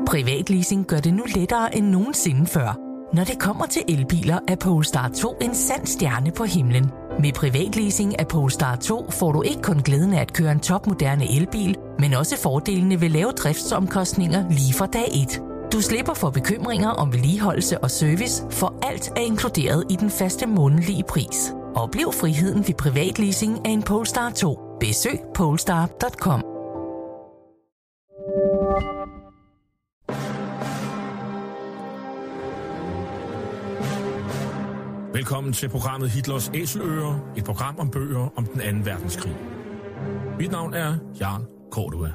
Privatleasing gør det nu lettere end nogensinde før. Når det kommer til elbiler, er Polestar 2 en sand stjerne på himlen. Med privatleasing af Polestar 2 får du ikke kun glæden af at køre en topmoderne elbil, men også fordelene ved lave driftsomkostninger lige fra dag 1. Du slipper for bekymringer om vedligeholdelse og service, for alt er inkluderet i den faste månedlige pris. Oplev friheden ved privatleasing af en Polestar 2. Besøg polestar.com. Velkommen til programmet Hitlers Æseløer, et program om bøger om den anden verdenskrig. Mit navn er Jarl Cordua.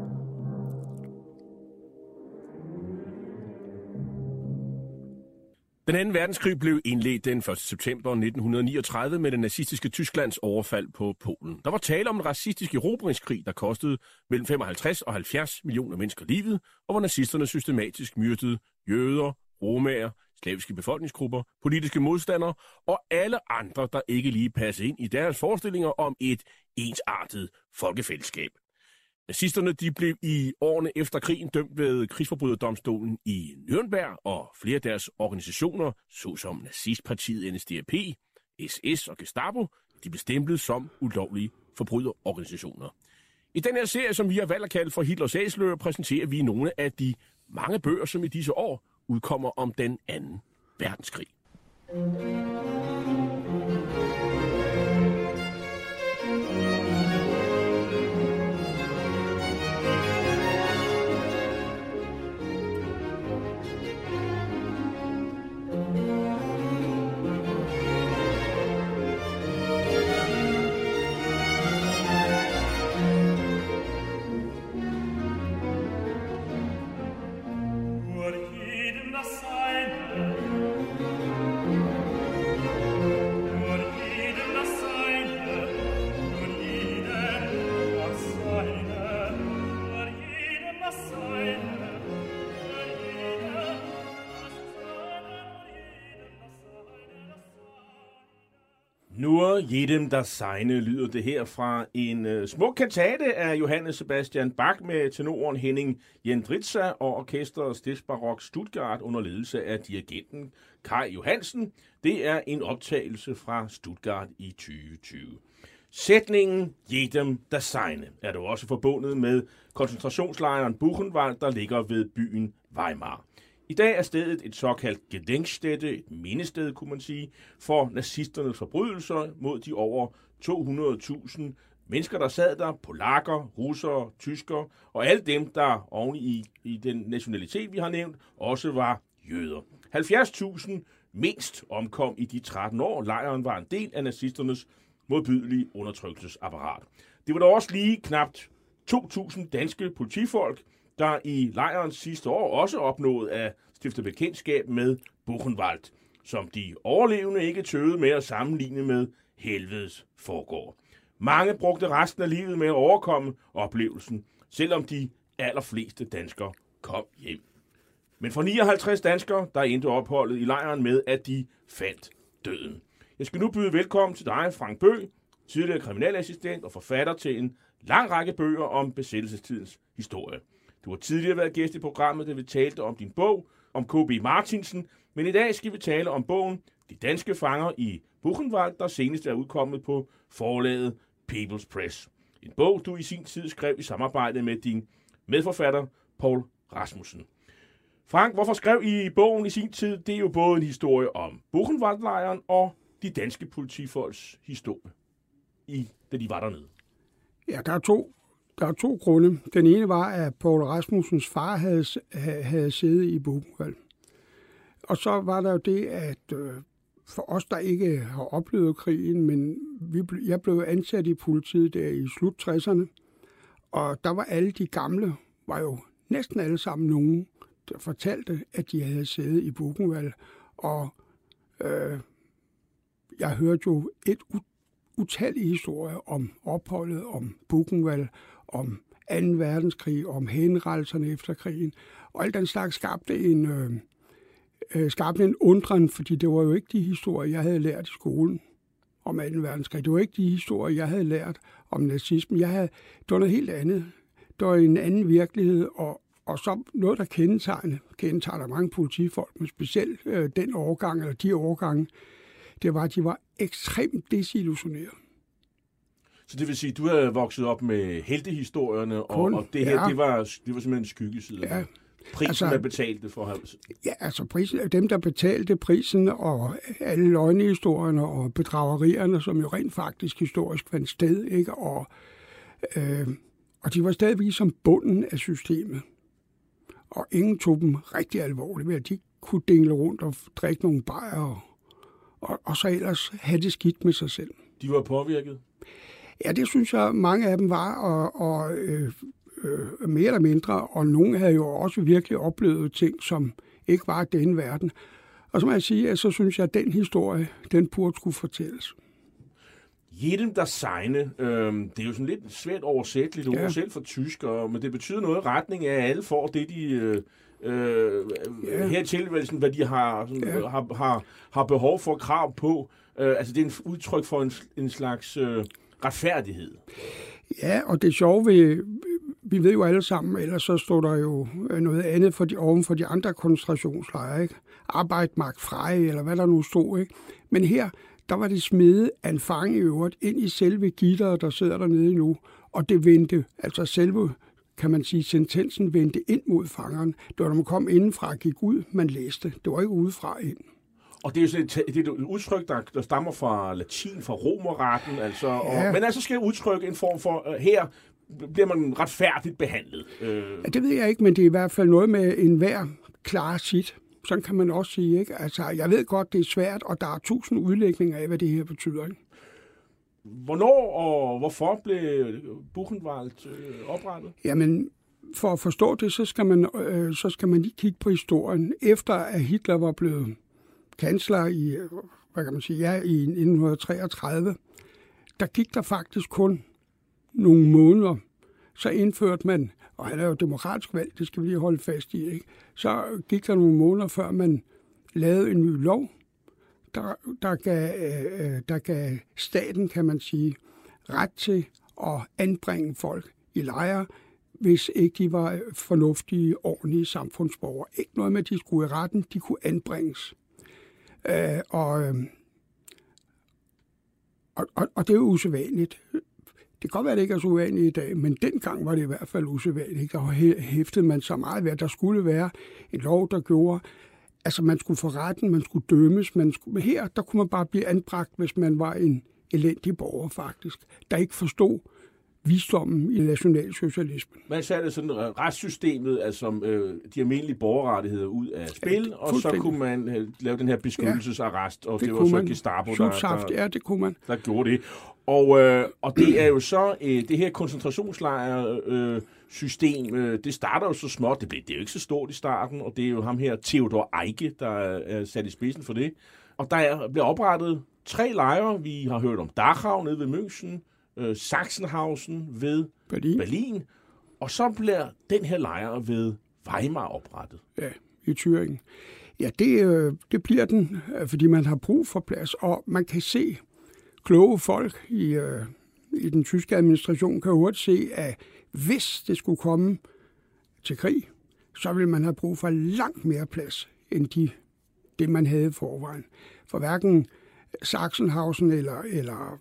Den anden verdenskrig blev indledt den 1. september 1939 med det nazistiske Tysklands overfald på Polen. Der var tale om en racistisk erobringskrig, der kostede mellem 55 og 70 millioner mennesker livet, og hvor nazisterne systematisk myrdede jøder, romaer, slaviske befolkningsgrupper, politiske modstandere og alle andre, der ikke lige passede ind i deres forestillinger om et ensartet folkefællesskab. Nazisterne de blev i årene efter krigen dømt ved krigsforbryderdomstolen i Nürnberg, og flere af deres organisationer, såsom nazistpartiet NSDAP, SS og Gestapo, de blev stemplet som ulovlige forbryderorganisationer. I den her serie, som vi har valgt at kalde for Hitlers Æseløer, præsenterer vi nogle af de mange bøger, som i disse år udkommer om den anden verdenskrig. Nur jedem das Seine lyder det her fra en smuk kantate af Johannes Sebastian Bach med tenoren Henning Jendritsa og orkestret Stiftsbarok Stuttgart under ledelse af dirigenten Kai Johansen. Det er en optagelse fra Stuttgart i 2020. Sætningen jedem das Seine er dog også forbundet med koncentrationslejren Buchenwald, der ligger ved byen Weimar. I dag er stedet et såkaldt gedenkstätte, et mindested, kunne man sige, for nazisternes forbrydelser mod de over 200.000 mennesker, der sad der, polakker, russere, tyskere, og alle dem, der oven i den nationalitet, vi har nævnt, også var jøder. 70.000 mindst omkom i de 13 år. Lejren var en del af nazisternes modbydelige undertrykkelsesapparat. Det var dog også lige knapt 2.000 danske politifolk, der i lejrens sidste år også opnåede at stifte bekendtskab med Buchenwald, som de overlevende ikke tøvede med at sammenligne med helvedes forgård. Mange brugte resten af livet med at overkomme oplevelsen, selvom de allerfleste danskere kom hjem. Men for 59 danskere, der endte opholdet i lejren med, at de fandt døden. Jeg skal nu byde velkommen til dig, Frank Bøgh, tidligere kriminalassistent og forfatter til en lang række bøger om besættelsestidens historie. Du har tidligere været gæst i programmet, da vi talte om din bog om K.B. Martinsen, men i dag skal vi tale om bogen De danske fanger i Buchenwald, der senest er udkommet på forlaget People's Press. En bog, du i sin tid skrev i samarbejde med din medforfatter, Poul Rasmussen. Frank, hvorfor skrev I bogen i sin tid? Det er jo både en historie om Buchenwald-lejren og de danske politifolks historie, da de var dernede. Ja, der er to grunde. Den ene var, at Poul Rasmussens far havde siddet i Buchenwald. Og så var der jo det, at for os, der ikke har oplevet krigen, men jeg blev ansat i politiet der i slut 60'erne, og der var alle de gamle, var jo næsten alle sammen nogen, der fortalte, at de havde siddet i Buchenwald. Og jeg hørte jo utallige historier om opholdet, om Buchenwald, om 2. verdenskrig, om henrettelserne efter krigen. Og alt den slags skabte en undren, fordi det var jo ikke de historier, jeg havde lært i skolen om 2. verdenskrig. Det var ikke de historier, jeg havde lært om nazismen. Det var noget helt andet. Det var en anden virkelighed, og Og så noget, der kendetegner mange politifolk, men specielt den årgang, eller de årgange, det var, at de var ekstremt desillusioneret. Så det vil sige, at du havde vokset op med heltehistorierne, og det her, ja. det var simpelthen en skyggeside. Ja. Prisen, der betalte for ham. Ja, altså dem, der betalte prisen, og alle løgnehistorierne og bedragerierne, som jo rent faktisk historisk fandt sted, ikke? Og de var stadigvæk som bunden af systemet. Og ingen tog dem rigtig alvorligt ved, at de kunne dingle rundt og drikke nogle bajer, og så ellers have det skidt med sig selv. De var påvirket? Ja, det synes jeg, mange af dem var, og mere eller mindre, og nogle havde jo også virkelig oplevet ting, som ikke var denne verden. Og så må jeg sige, at så synes jeg, at den historie, den burde skulle fortælles. Jedem der seine, det er jo sådan lidt svært oversætteligt ord, selv for tyskere, men det betyder noget i retning af, at alle får det, de her tilvælgelsen, hvad de har behov for, krav på. Altså det er en udtryk for en slags retfærdighed. Ja, og det sjove vi ved jo alle sammen, ellers så stod der jo noget andet oven for de andre koncentrationslejre, ikke? Arbejde magt frei, eller hvad der nu stod, ikke? Men her, der var det smedet af en fange i øvrigt ind i selve gitteret, der sidder dernede nu, og det vendte, altså selve, kan man sige, sentensen vendte ind mod fangeren. Det var, når man kom indenfra og gik ud, man læste. Det var ikke udefra ind. Og det er jo sådan et udtryk, der stammer fra latin, fra romerretten, altså, ja. Men altså skal udtrykke en form for, her bliver man retfærdigt behandlet. Ja, det ved jeg ikke, men det er i hvert fald noget med enhver klar sit. Sådan kan man også sige, ikke? Altså, jeg ved godt, det er svært, og der er 1000 udlægninger af, hvad det her betyder, ikke? Hvornår og hvorfor blev Buchenwald oprettet? Jamen, for at forstå det, så skal man lige kigge på historien. Efter at Hitler var blevet kansler i 1933, der gik der faktisk kun nogle måneder. Så indførte man, og han er jo demokratisk valg, det skal vi lige holde fast i, ikke? Så gik der nogle måneder, før man lavede en ny lov, der gav staten, kan man sige, ret til at anbringe folk i lejre, hvis ikke de var fornuftige, ordentlige samfundsborgere. Ikke noget med, at de skulle i retten, de kunne anbringes. Og det er jo usædvanligt. Det kan godt være, at det ikke er så uvanligt i dag, men dengang var det i hvert fald usædvanligt. Der hæftede man så meget ved, at der skulle være en lov, der gjorde, altså man skulle få retten, man skulle dømmes. Men her, der kunne man bare blive anbragt, hvis man var en elendig borger faktisk, der ikke forstod visdommen i nationalsocialismen. Man satte sådan retssystemet, altså de almindelige borgerrettigheder ud af spil, og så kunne man lave den her beskyttelsesarrest, og det var så Gestapo, det kunne man. Der gjorde det. Og det er jo så det her koncentrationslejre-system, det starter jo så småt. Det er jo ikke så stort i starten, og det er jo ham her, Theodor Eicke, der er sat i spidsen for det. Og der bliver oprettet 3 lejre. Vi har hørt om Dachau nede ved München, Sachsenhausen ved Berlin. Og så bliver den her lejr ved Weimar oprettet. Ja, i Thüringen. Ja, det bliver den, fordi man har brug for plads, og man kan se kloge folk i den tyske administration, kan hurtigt se, at hvis det skulle komme til krig, så vil man have brug for langt mere plads, end det man havde i forvejen. For hverken Sachsenhausen eller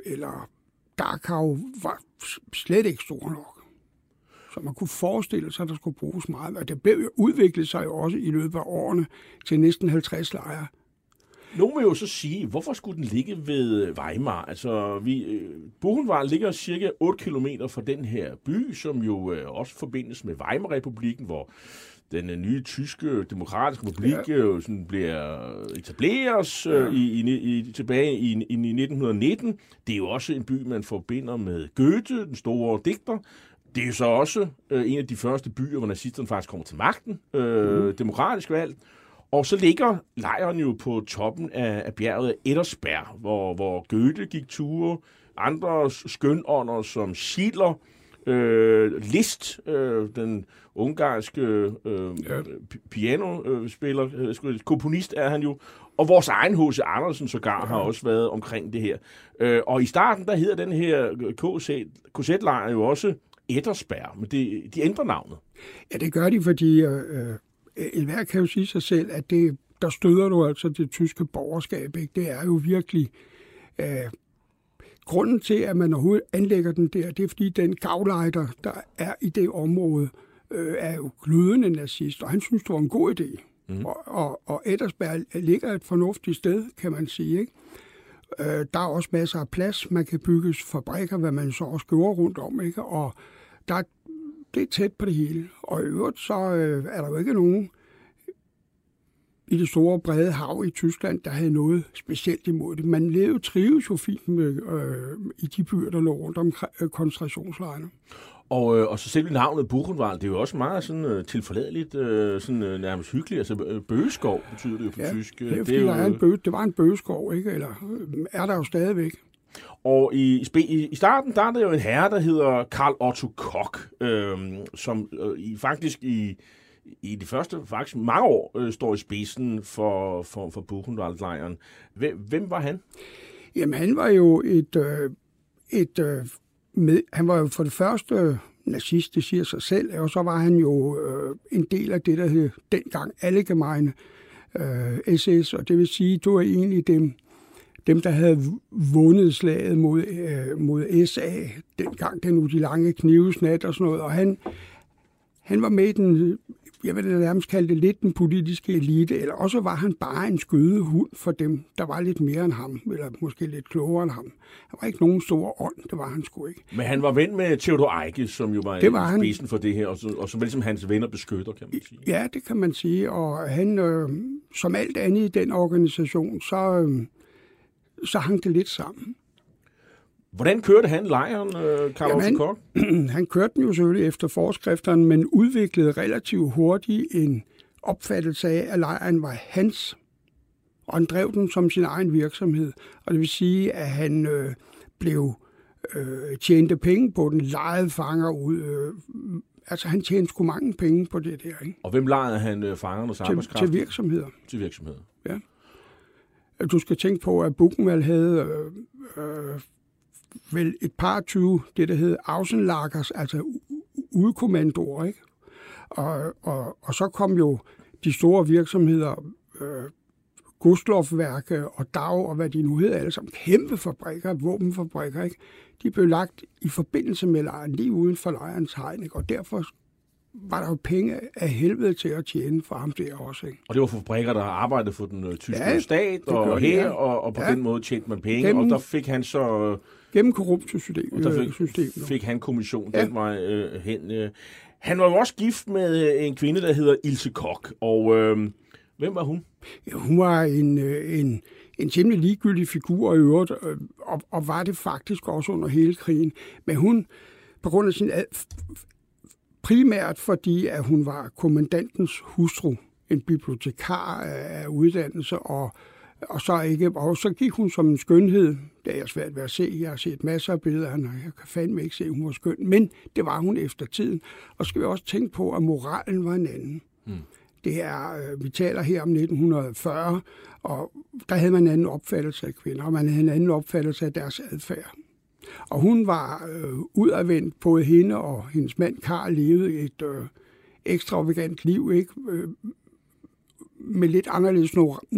Dachau var slet ikke stor nok. Så man kunne forestille sig, at der skulle bruges meget. Og det blev udviklet sig jo også i løbet af årene til næsten 50 lejre. Nogle vil jo så sige, hvorfor skulle den ligge ved Weimar? Altså, Buchenwald ligger cirka 8 kilometer fra den her by, som jo også forbindes med Weimar-republikken, hvor den nye tyske demokratiske republik sådan bliver etableret tilbage i 1919. Det er jo også en by, man forbinder med Goethe, den store digter. Det er jo så også en af de første byer, hvor nazisterne faktisk kommer til magten, demokratisk valgt. Og så ligger lejren jo på toppen af bjerget Ettersberg, hvor Goethe gik ture, andre skønånder som Schiller, Liszt, den ungarske pianospiller, komponist er han jo, og vores egen H.C. Andersen sågar har også været omkring det her. Og i starten, der hedder den her KZ-lejr jo også Edersberg, men de ændrer navnet. Ja, det gør de, fordi enhver kan jo sige sig selv, at der støder du altså det tyske borgerskab. Ikke? Det er jo virkelig... grunden til, at man overhovedet anlægger den der, det er, fordi den gauleiter, der er i det område, er jo glødende nazist, og han synes, det var en god idé. Mm. Og Edersberg ligger et fornuftigt sted, kan man sige. Ikke? Der er også masser af plads, man kan bygge fabrikker, hvad man så også gjorde rundt om, ikke? Og det er tæt på det hele. Og i øvrigt, så er der jo ikke nogen i det store, brede hav i Tyskland, der havde noget specielt imod det. Man trives jo fint i de byer, der lå rundt om koncentrationslejrene. Og så selv navnet Buchenwald, det er jo også meget sådan tilforladeligt, sådan nærmest hyggeligt. Altså bøgeskov betyder det jo på tysk. Det er, fordi det var en bøgeskov, ikke? Eller er der jo stadigvæk. Og i starten, der er der jo en herre, der hedder Karl Otto Koch, som faktisk i de første mange år står i spidsen for Buchenwald-lejren. Hvem var han? Jamen, han var jo han var jo for det første nazist, det siger sig selv, og så var han jo en del af det, der hed dengang Allgemeine SS, og det vil sige, det var egentlig dem, der havde vundet slaget mod SA, dengang den de lange knivesnat og sådan noget, og han var med i den, jeg vil nærmest kalde det lidt den politiske elite, eller også var han bare en skødehund for dem, der var lidt mere end ham, eller måske lidt klogere end ham. Han var ikke nogen stor ånd, det var han sgu ikke. Men han var ven med Theodor Eicke, som jo var i spidsen for det her, og som var ligesom hans venner beskytter, kan man sige. Ja, det kan man sige, og han, som alt andet i den organisation, så hang det lidt sammen. Hvordan kørte han lejren, Karl Otto Koch? Han kørte den jo selvfølgelig efter forskrifterne, men udviklede relativt hurtigt en opfattelse af, at lejren var hans, og han drev den som sin egen virksomhed. Og det vil sige, at han tjente penge på den, lejede fanger ud. Altså han tjente sgu mange penge på det der. Ikke? Og hvem lejede han fangernes arbejdskraft? Til virksomheder. Til virksomheder. Ja. Du skal tænke på, at Buchenwald havde... vel et par 20, det der hedder Außenlagers, altså udkommandoer, ikke? Og så kom jo de store virksomheder, Gustloff-værke og Dau, og hvad de nu hedder, alle sammen kæmpe fabrikker, våbenfabrikker, ikke? De blev lagt i forbindelse med lejren, lige uden for lejrens hegn, ikke? Og derfor var der jo penge af helvede til at tjene for ham der også, ikke? Og det var fabrikker, der arbejdede for den tyske stat og her, og på den måde tjente man penge, og der fik han så... Gennem korrupt system. Og der fik han kommission den vej hen. Han var jo også gift med en kvinde, der hedder Ilse Koch, og hvem var hun? Ja, hun var en temmelig ligegyldig figur i øvrigt, og var det faktisk også under hele krigen. Men hun, på grund af sin primært fordi, at hun var kommandantens hustru, en bibliotekar af uddannelse, og så gik hun som en skønhed. Det er svært ved at se. Jeg har set masser af billeder, og jeg kan fandme ikke se, at hun var skøn. Men det var hun efter tiden. Og skal vi også tænke på, at moralen var en anden. Det er, vi taler her om 1940, og der havde man en anden opfattelse af kvinder, og man havde en anden opfattelse af deres adfærd. Og hun var udadvendt, både hende og hendes mand Karl levede et ekstravagant liv, ikke? Med lidt anderledes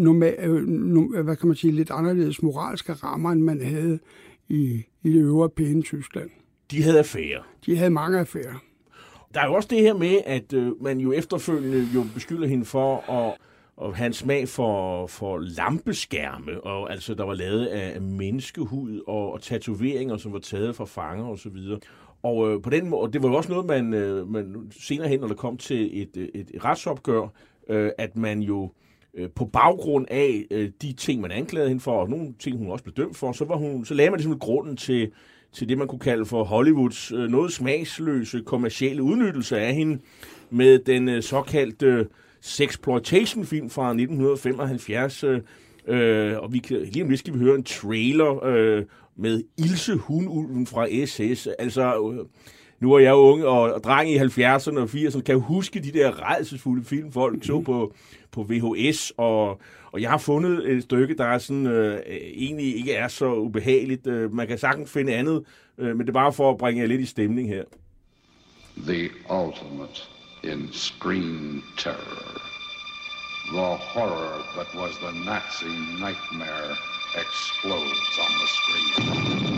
lidt anderledes moralske rammer, end man havde i det øvre pæne Tyskland. De havde affærer. De havde mange affærer. Der er jo også det her med, at man jo efterfølgende jo beskylder hende for at have en smag for lampeskærme, og altså der var lavet af menneskehud og tatoveringer, som var taget fra fanger og så videre. Og på den måde, det var jo også noget, man senere hen, når der kom til et retsopgør, at man jo på baggrund af de ting, man anklagede hende for, og nogle ting, hun også blev dømt for, så lagde man ligesom grunden til det, man kunne kalde for Hollywoods noget smagsløse kommercielle udnyttelse af hende med den såkaldte sexploitation-film fra 1975. Og lige om lidt skal vi høre en trailer med Ilse Hunulven fra SS. Altså... Nu er jeg unge og dreng i 70'erne og 80'erne, kan jeg huske de der rædselsfulde film, folk så på VHS, og jeg har fundet et stykke, der er sådan, egentlig ikke er så ubehageligt. Man kan sagtens finde andet, men det er bare for at bringe jer lidt i stemning her. the ultimate in screen terror. The horror that was the Nazi nightmare explodes on the screen.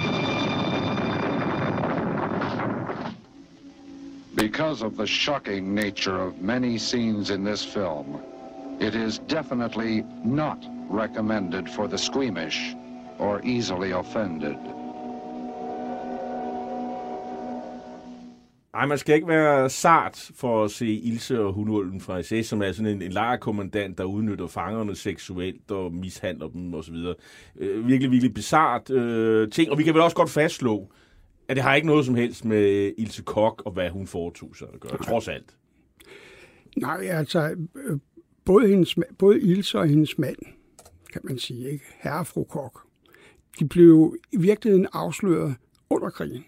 Because of the shocking nature of many scenes in this film, it is definitely not recommended for the squeamish or easily offended. Ej, man skal ikke være sart for at se Ilse og Hunulven fra SS, som er sådan en lejrkommandant, der udnytter fangerne seksuelt og mishandler dem osv. Virkelig, virkelig bizart ting. Og vi kan vel også godt fastslå, at det har ikke noget som helst med Ilse Koch og hvad hun foretog sig at gøre, trods alt. Nej, altså, både Ilse og hendes mand, kan man sige, ikke? Herre og fru Koch, de blev i virkeligheden afsløret under krigen.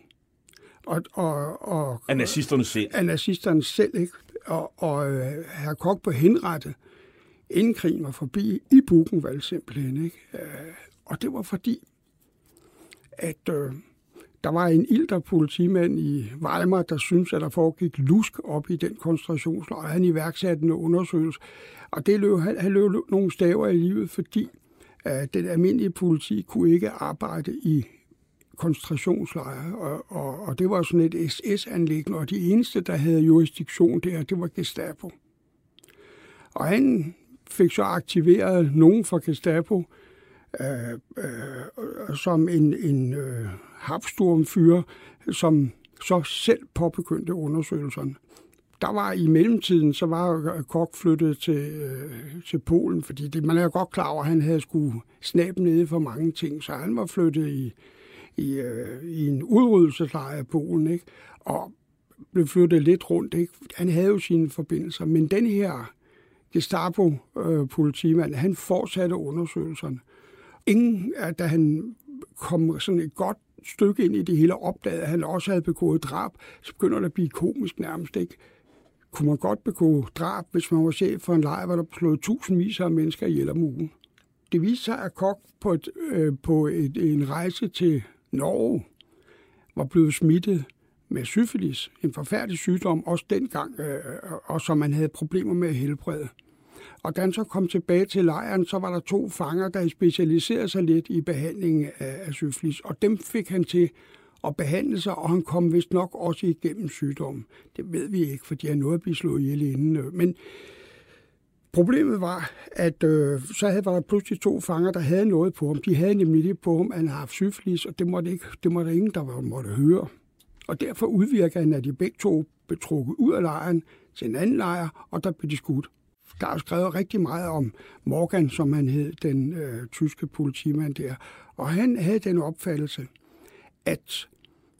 Og af nazisterne selv. Af nazisterne selv, ikke? Og herre Koch blev henrettet, inden krigen var forbi, i Buchenwald simpelthen, ikke? Og det var fordi, at der var en ilter politimand i Weimar, der syntes, at der foregik lusk op i den koncentrationslejr, og han iværksatte en undersøgelse. Og han løb nogle staver i livet, fordi den almindelige politi kunne ikke arbejde i koncentrationslejre, og det var sådan et SS-anliggende, og de eneste, der havde jurisdiktion der, det var Gestapo. Og han fik så aktiveret nogen fra Gestapo, som en Habsturmführer, som så selv påbegyndte undersøgelserne. Der var i mellemtiden, så var Koch flyttet til Polen, fordi man er godt klar over, at han havde skulle snabe nede for mange ting, så han var flyttet i en udryddelseslejr af Polen, ikke? Og blev flyttet lidt rundt, ikke? Han havde jo sine forbindelser, men den her Gestapo-politimand, han fortsatte undersøgelserne. Da han kom sådan et godt stykke ind i det hele, opdagede, at han også havde begået drab, så begynder det at blive komisk nærmest, ikke? Kunne man godt begå drab, hvis man var chef for en lejr, hvor der slået tusindvis af mennesker ihjel om ugen? Det viste sig, at Koch på en rejse til Norge var blevet smittet med syfilis, en forfærdelig sygdom, også dengang, og som man havde problemer med at helbrede. Og da han så kom tilbage til lejren, så var der 2 fanger, der specialiserede sig lidt i behandlingen af syfilis, og dem fik han til at behandle sig, og han kom vist nok også igennem sygdommen. Det ved vi ikke, for de har noget at blive slået ihjel inden. Men problemet var, at så var der pludselig 2 fanger, der havde noget på ham. De havde nemlig det på ham, at han havde haft syfilis, og det måtte ingen, der måtte høre. Og derfor udvirker han, at de begge 2 blev trukket ud af lejren til en anden lejr, og der blev de skudt. Der er skrevet rigtig meget om Morgan, som han hed, den tyske politimand der. Og han havde den opfattelse, at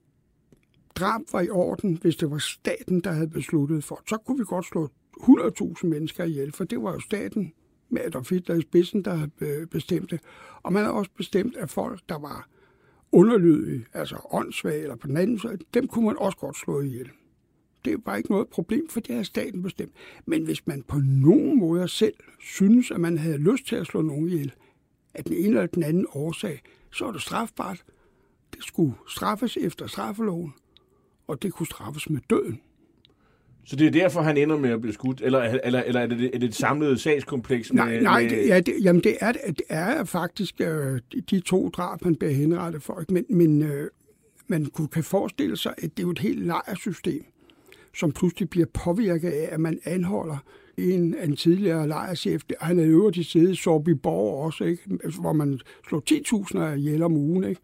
drab var i orden, hvis det var staten, der havde besluttet for. Så kunne vi godt slå 100.000 mennesker ihjel, for det var jo staten med Adolf Hitler i spidsen, der havde bestemt det. Og man havde også bestemt, at folk, der var underlydige, altså åndssvage eller på den anden side, dem kunne man også godt slå ihjel. Det var ikke noget problem, for det havde staten bestemt. Men hvis man på nogen måde selv synes, at man havde lyst til at slå nogen ihjel, af den ene eller den anden årsag, så var det strafbart. Det skulle straffes efter straffeloven, og det kunne straffes med døden. Så det er derfor, han ender med at blive skudt? Eller er det et samlet sagskompleks? Det er faktisk de 2 drab, han bliver henrettet for. Men man kan forestille sig, at det er jo et helt lejrsystem, som pludselig bliver påvirket af, at man anholder en tidligere lejrchef. Han er øvrigt til side i Sorbiborg også, ikke? Hvor man slår 10.000 ihjel om ugen, ikke?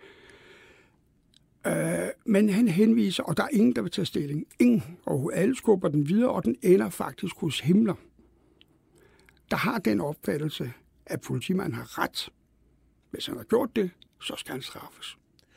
Men han henviser, og der er ingen, der vil tage stilling. Ingen. Og alle skubber den videre, og den ender faktisk hos Himmler. Der har den opfattelse, at politimanden har ret. Hvis han har gjort det, så skal han straffes.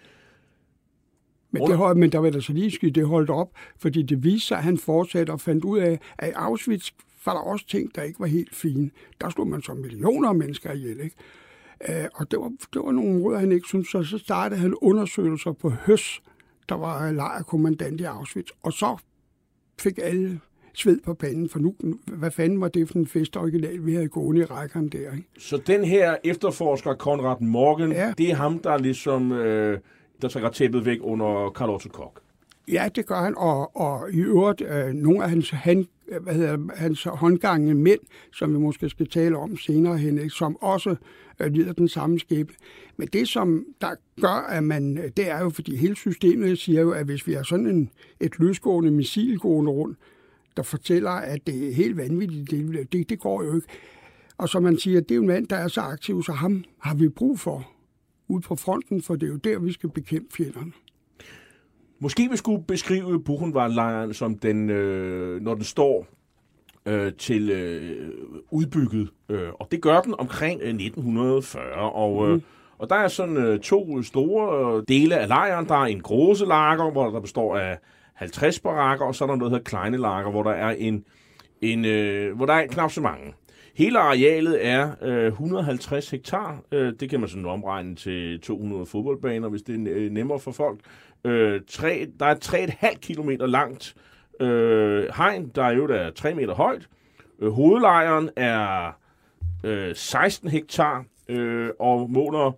Men der var der så lige skyde, det holdt op, fordi det viste sig, at han fortsatte og fandt ud af, at i Auschwitz var der også ting, der ikke var helt fine. Der slog man så millioner af mennesker ihjel, ikke? Og det var nogle måder, han ikke syntes, så startede han undersøgelser på Høs, der var lejrkommandant i Auschwitz, og så fik alle sved på panden, for nu, hvad fanden var det for en festoriginal, vi havde gående i rækkerne der, ikke? Så den her efterforsker, Konrad Morgan, ja. Det er ham, der ligesom, der trækker tæppet væk under Carl Otto Koch? Ja, det gør han, og i øvrigt nogle af hans håndgangende mænd, som vi måske skal tale om senere hen, som også lider den samme skæbne. Men det, som der gør, at det er jo, fordi hele systemet siger jo, at hvis vi har sådan et løsgående missil gående rundt, der fortæller, at det er helt vanvittigt, det går jo ikke. Og så man siger, at det er jo en mand, der er så aktiv, så ham har vi brug for ude på fronten, for det er jo der, vi skal bekæmpe fjenderne. Måske vi skulle beskrive Buchenwald-lejren som den, når den står til udbygget, og det gør den omkring 1940, og der er sådan to store dele af lejren. Der er en Große-Lager, hvor der består af 50 barakker, og så er der noget, der hedder Kleine Lager, hvor der er hvor der er knap så mange. Hele arealet er 150 hektar. Det kan man sådan omregne til 200 fodboldbaner, hvis det er nemmere for folk. Der er 3,5 kilometer langt hegn, der er jo 3 meter højt. Hovedlejren er 16 hektar og måler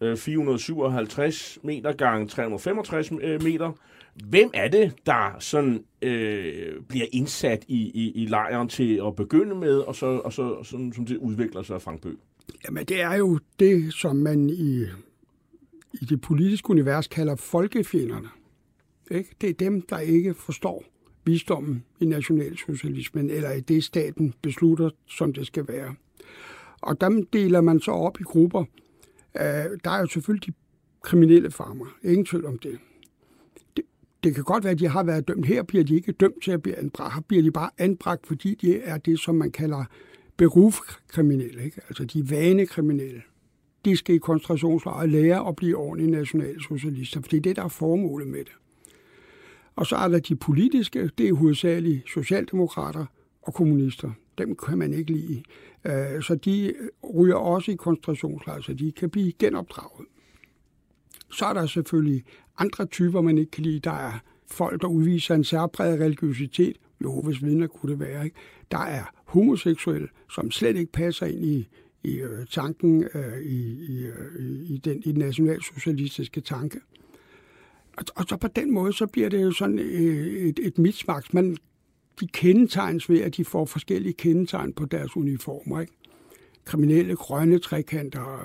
457 meter gange 365 meter. Hvem er det, der sådan bliver indsat i lejren til at begynde med, og så sådan, som det udvikler sig af Frank Bøe? Jamen, det er jo det, som man i det politiske univers kalder folkefjenderne. Ikke? Det er dem, der ikke forstår visdommen i nationalsocialismen, eller i det, staten beslutter, som det skal være. Og dem deler man så op i grupper. Der er jo selvfølgelig de kriminelle fanger. Ingen tvivl om det. Det kan godt være, at de har været dømt. Her bliver de ikke dømt til at blive anbragt. Her bliver de bare anbragt, fordi de er det, som man kalder berufskriminelle, ikke? Altså de vanekriminelle. De skal i koncentrationslejre lære at blive ordentlige nationalsocialister, for det er det, der er formålet med det. Og så er der de politiske, det er hovedsageligt socialdemokrater og kommunister. Dem kan man ikke lide. Så de ryger også i koncentrationslejre, så de kan blive genopdraget. Så er der selvfølgelig andre typer, man ikke kan lide. Der er folk, der udviser en særpræget religiøsitet. Jehovas vidner kunne det være, ikke? Der er homoseksuelle, som slet ikke passer ind i tanken, i den nationalsocialistiske tanke. Og så på den måde, så bliver det jo sådan et mismaks. De kendetegnes ved, at de får forskellige kendetegn på deres uniformer, ikke? Kriminelle grønne trekanter,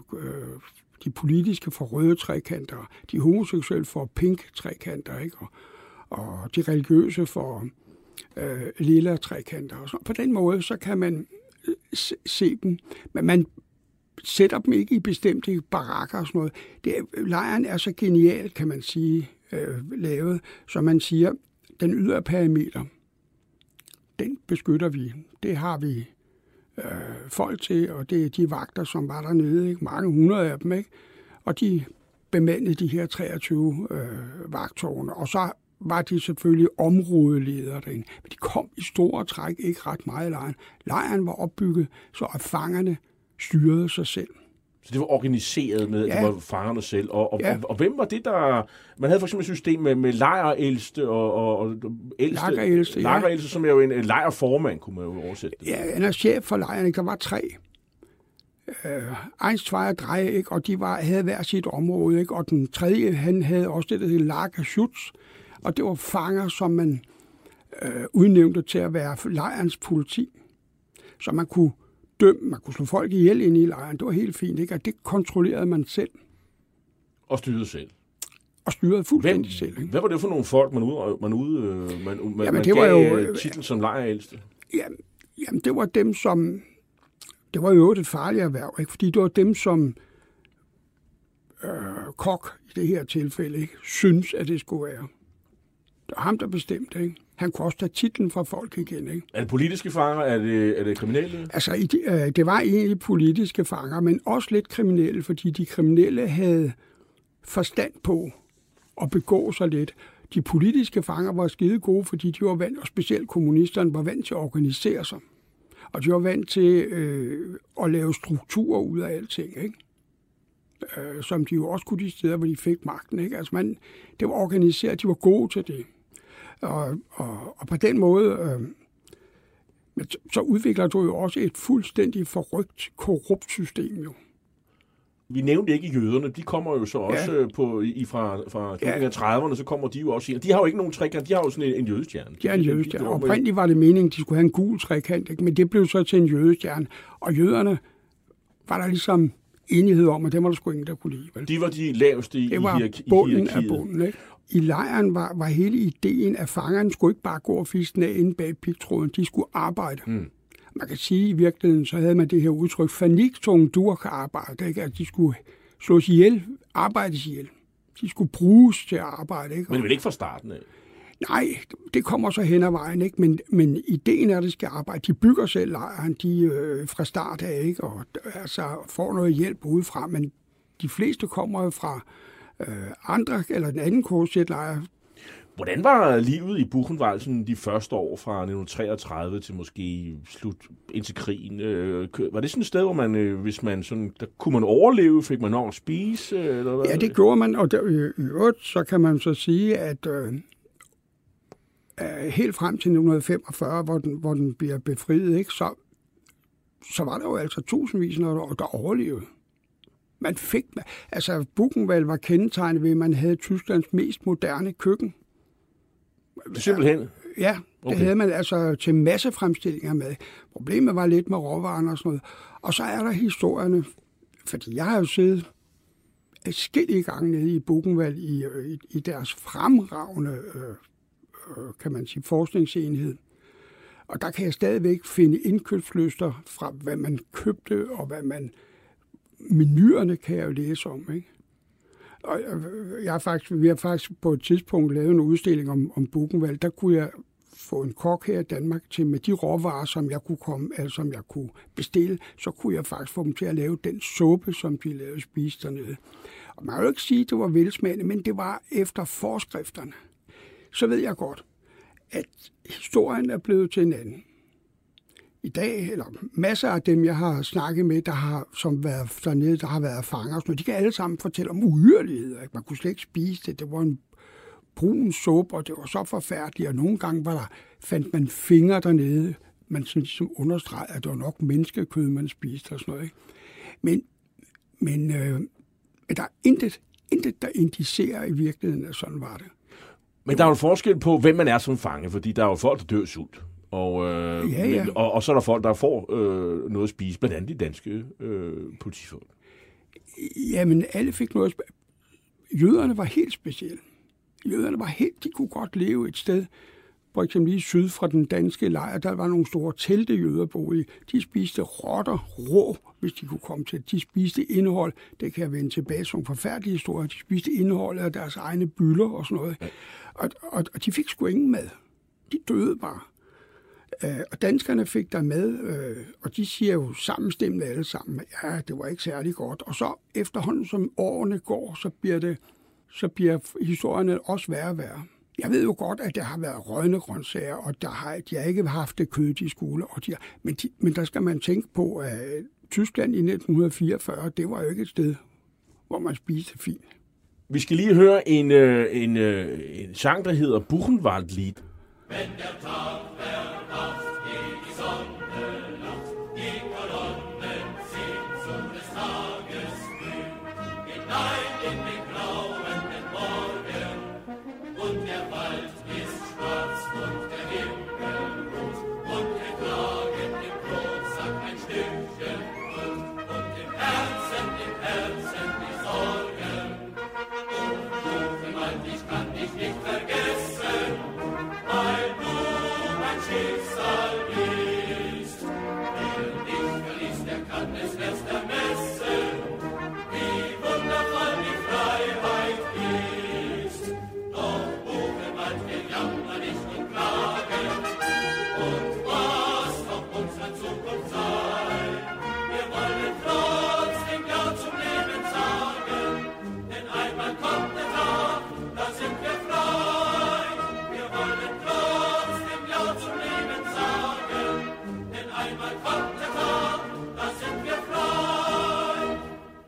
de politiske får røde trekanter, de homoseksuelle får pink trekanter, ikke? Og de religiøse får lilla trekanter. Og så på den måde, så kan man se dem, men man sætter dem ikke i bestemte barakker og sådan noget. Lejren er så genialt, kan man sige, lavet, så man siger, den ydre perimeter, den beskytter vi. Det har vi folk til, og det er de vagter, som var dernede, ikke? Mange hundrede af dem, ikke? Og de bemandede de her 23 vagtårne, og så var de selvfølgelig områdeledere derinde. Men de kom i store træk ikke ret meget i lejren. Lejren var opbygget, så at fangerne styrede sig selv. Så det var organiseret med, at det var fangerne selv. Og hvem var det, der... Man havde for eksempel et system med lejrældste og ældste. Lejrældste, som er jo en lejrformand, kunne man jo oversætte det. Ja, han er chef for lejren. Der var 3. 1, 2 og 3, ikke? Og de havde hver sit område, ikke? Og den tredje, han havde også det, der hed Lagerschutz. Og det var fanger, som man udnævnte til at være lejrens politi. Så man kunne dømme, man kunne slå folk ihjel inde i lejren. Det var helt fint, ikke? Og det kontrollerede man selv. Og styrede selv. Og styrede fuldstændig selv, ikke? Hvad var det for nogle folk, man gav titlen som lejrældste? Jamen, det var dem, som... Det var jo et farligt erhverv, ikke? Fordi det var dem, som Koch i det her tilfælde ikke synes, at det skulle være. Det var ham, der bestemte, ikke? Han kunne også tage titlen fra folk igen, ikke? Er det politiske fanger? Er det kriminelle? Altså, det var egentlig politiske fanger, men også lidt kriminelle, fordi de kriminelle havde forstand på at begå sig lidt. De politiske fanger var skide gode, fordi de var vant, og specielt kommunisterne var vant til at organisere sig. Og de var vant til at lave strukturer ud af alting, ikke? Som de jo også kunne de steder, hvor de fik magten, ikke? Altså det var organiseret, de var gode til det. Og på den måde, så udvikler du jo også et fuldstændig forrygt, korrupt system jo. Vi nævnte ikke jøderne, de kommer jo så også fra slutningen af 30'erne, så kommer de jo også ind. De har jo ikke nogen trekant, de har jo sådan en jødestjerne. De har en jødestjerne. Oprindeligt var det meningen, de skulle have en gul trekant, ikke? Men det blev så til en jødestjerne. Og jøderne var der ligesom enighed om, at det var der sgu ingen, der kunne lide. Vel? De var de laveste i hierarkiet. Det var bunden af bunden, ikke? I lejren var hele ideen, at fangerne skulle ikke bare gå og fiske ned inde bag pigtråden, de skulle arbejde. Man kan sige, at i virkeligheden, så havde man det her udtryk, faniktung dur arbejde, ikke? At de skulle slås ihjel, arbejdes ihjel. De skulle bruges til at arbejde, ikke? Men vel ikke fra starten af? Nej, det kommer så hen ad vejen, ikke? Men ideen er, at de skal arbejde. De bygger selv lejren, fra start af, ikke? Og altså får noget hjælp udefra, men de fleste kommer jo fra andre, eller den anden KZ-lejr. Hvordan var livet i Buchenwald sådan de første år fra 1933 til måske slut indtil krigen? Var det sådan et sted, hvor man, hvis man sådan, der kunne man overleve, fik man nok at spise? Eller hvad? Ja, det gjorde man, og i øvrigt, så kan man så sige, at helt frem til 1945, hvor den bliver befriet, ikke, så var der jo altså tusindvis, der overlevede. Man fik, altså Buchenwald var kendetegnet ved, at man havde Tysklands mest moderne køkken. Simpelthen? Ja, det havde man altså til massefremstillinger med. Problemet var lidt med råvarerne og sådan noget. Og så er der historierne, fordi jeg har jo siddet adskillige gange nede i Buchenwald i deres fremragende, kan man sige, forskningsenhed. Og der kan jeg stadigvæk finde indkøbslyster fra, hvad man købte, og hvad man... Menuerne kan jeg jo læse om, ikke? Og vi har faktisk på et tidspunkt lavet en udstilling om Buchenwald. Der kunne jeg få en kok her i Danmark til med de råvarer, som jeg kunne bestille, så kunne jeg faktisk få dem til at lave den suppe, som de lavede spise dernede. Og man kan jo ikke sige, at det var velsmagende, men det var efter forskrifterne. Så ved jeg godt, at historien er blevet til en anden. I dag, eller masser af dem, jeg har snakket med, som været dernede, der har været fanger, de kan alle sammen fortælle om uhyrligheder. Man kunne slet ikke spise det. Det var en brun suppe, og det var så forfærdeligt. Og nogle gange fandt man fingre dernede. Man sådan ligesom understregede, at det var nok menneskekød, man spiste og sådan noget. Ikke? Men der er intet, der indicerer i virkeligheden, at sådan var det. Men der er jo forskel på, hvem man er som fange, fordi der er jo folk, der dør sult. Og så er der folk, der får noget at spise, blandt andet de danske politifolk. Jamen, alle fik noget at spise. Jøderne var helt specielle. De kunne godt leve et sted, for eksempel lige syd fra den danske lejr, der var nogle store teltejøder boede. De spiste rotter rå, hvis de kunne komme til. De spiste indhold, det kan jeg vende tilbage som forfærdelige historier, de spiste indhold af deres egne byller og sådan noget. Og de fik sgu ingen mad. De døde bare. Og danskerne fik der med, og de siger jo sammenstemmende alle sammen, ja, det var ikke særlig godt. Og så efterhånden, som årene går, så bliver historierne også værre og værre. Jeg ved jo godt, at der har været rådne grøntsager, og de har ikke haft det kød i skole. Men der skal man tænke på, at Tyskland i 1944, det var jo ikke et sted, hvor man spiste fint. Vi skal lige høre en sang, der hedder Buchenwald-Lied. Wenn der Tag verwacht, geht die Sonne lacht, die Kolonnen ziehen zu des Tages früh, hinein in den grauenden Morgen, und der Wald ist schwarz und der Himmel rot, und kein Klagen im Brotsack ein Stückchen Brot, und im Herzen die Sorgen. Und Buchenwald, ich kann dich nicht vergessen, weil du mein Schicksal bist. Wer dich verließ, der kann es erst ermessen, wie wundervoll die Freiheit ist. Doch Buchenwald, wir jammern nicht und klagen, und was auch unsere Zukunft sei, wir wollen trotzdem Ja zum Leben sagen, denn einmal kommt der Tag, da sind wir frei. Wir wollen trotzdem Ja zum Leben sagen, denn einmal kommt der Tag, da sind wir frei.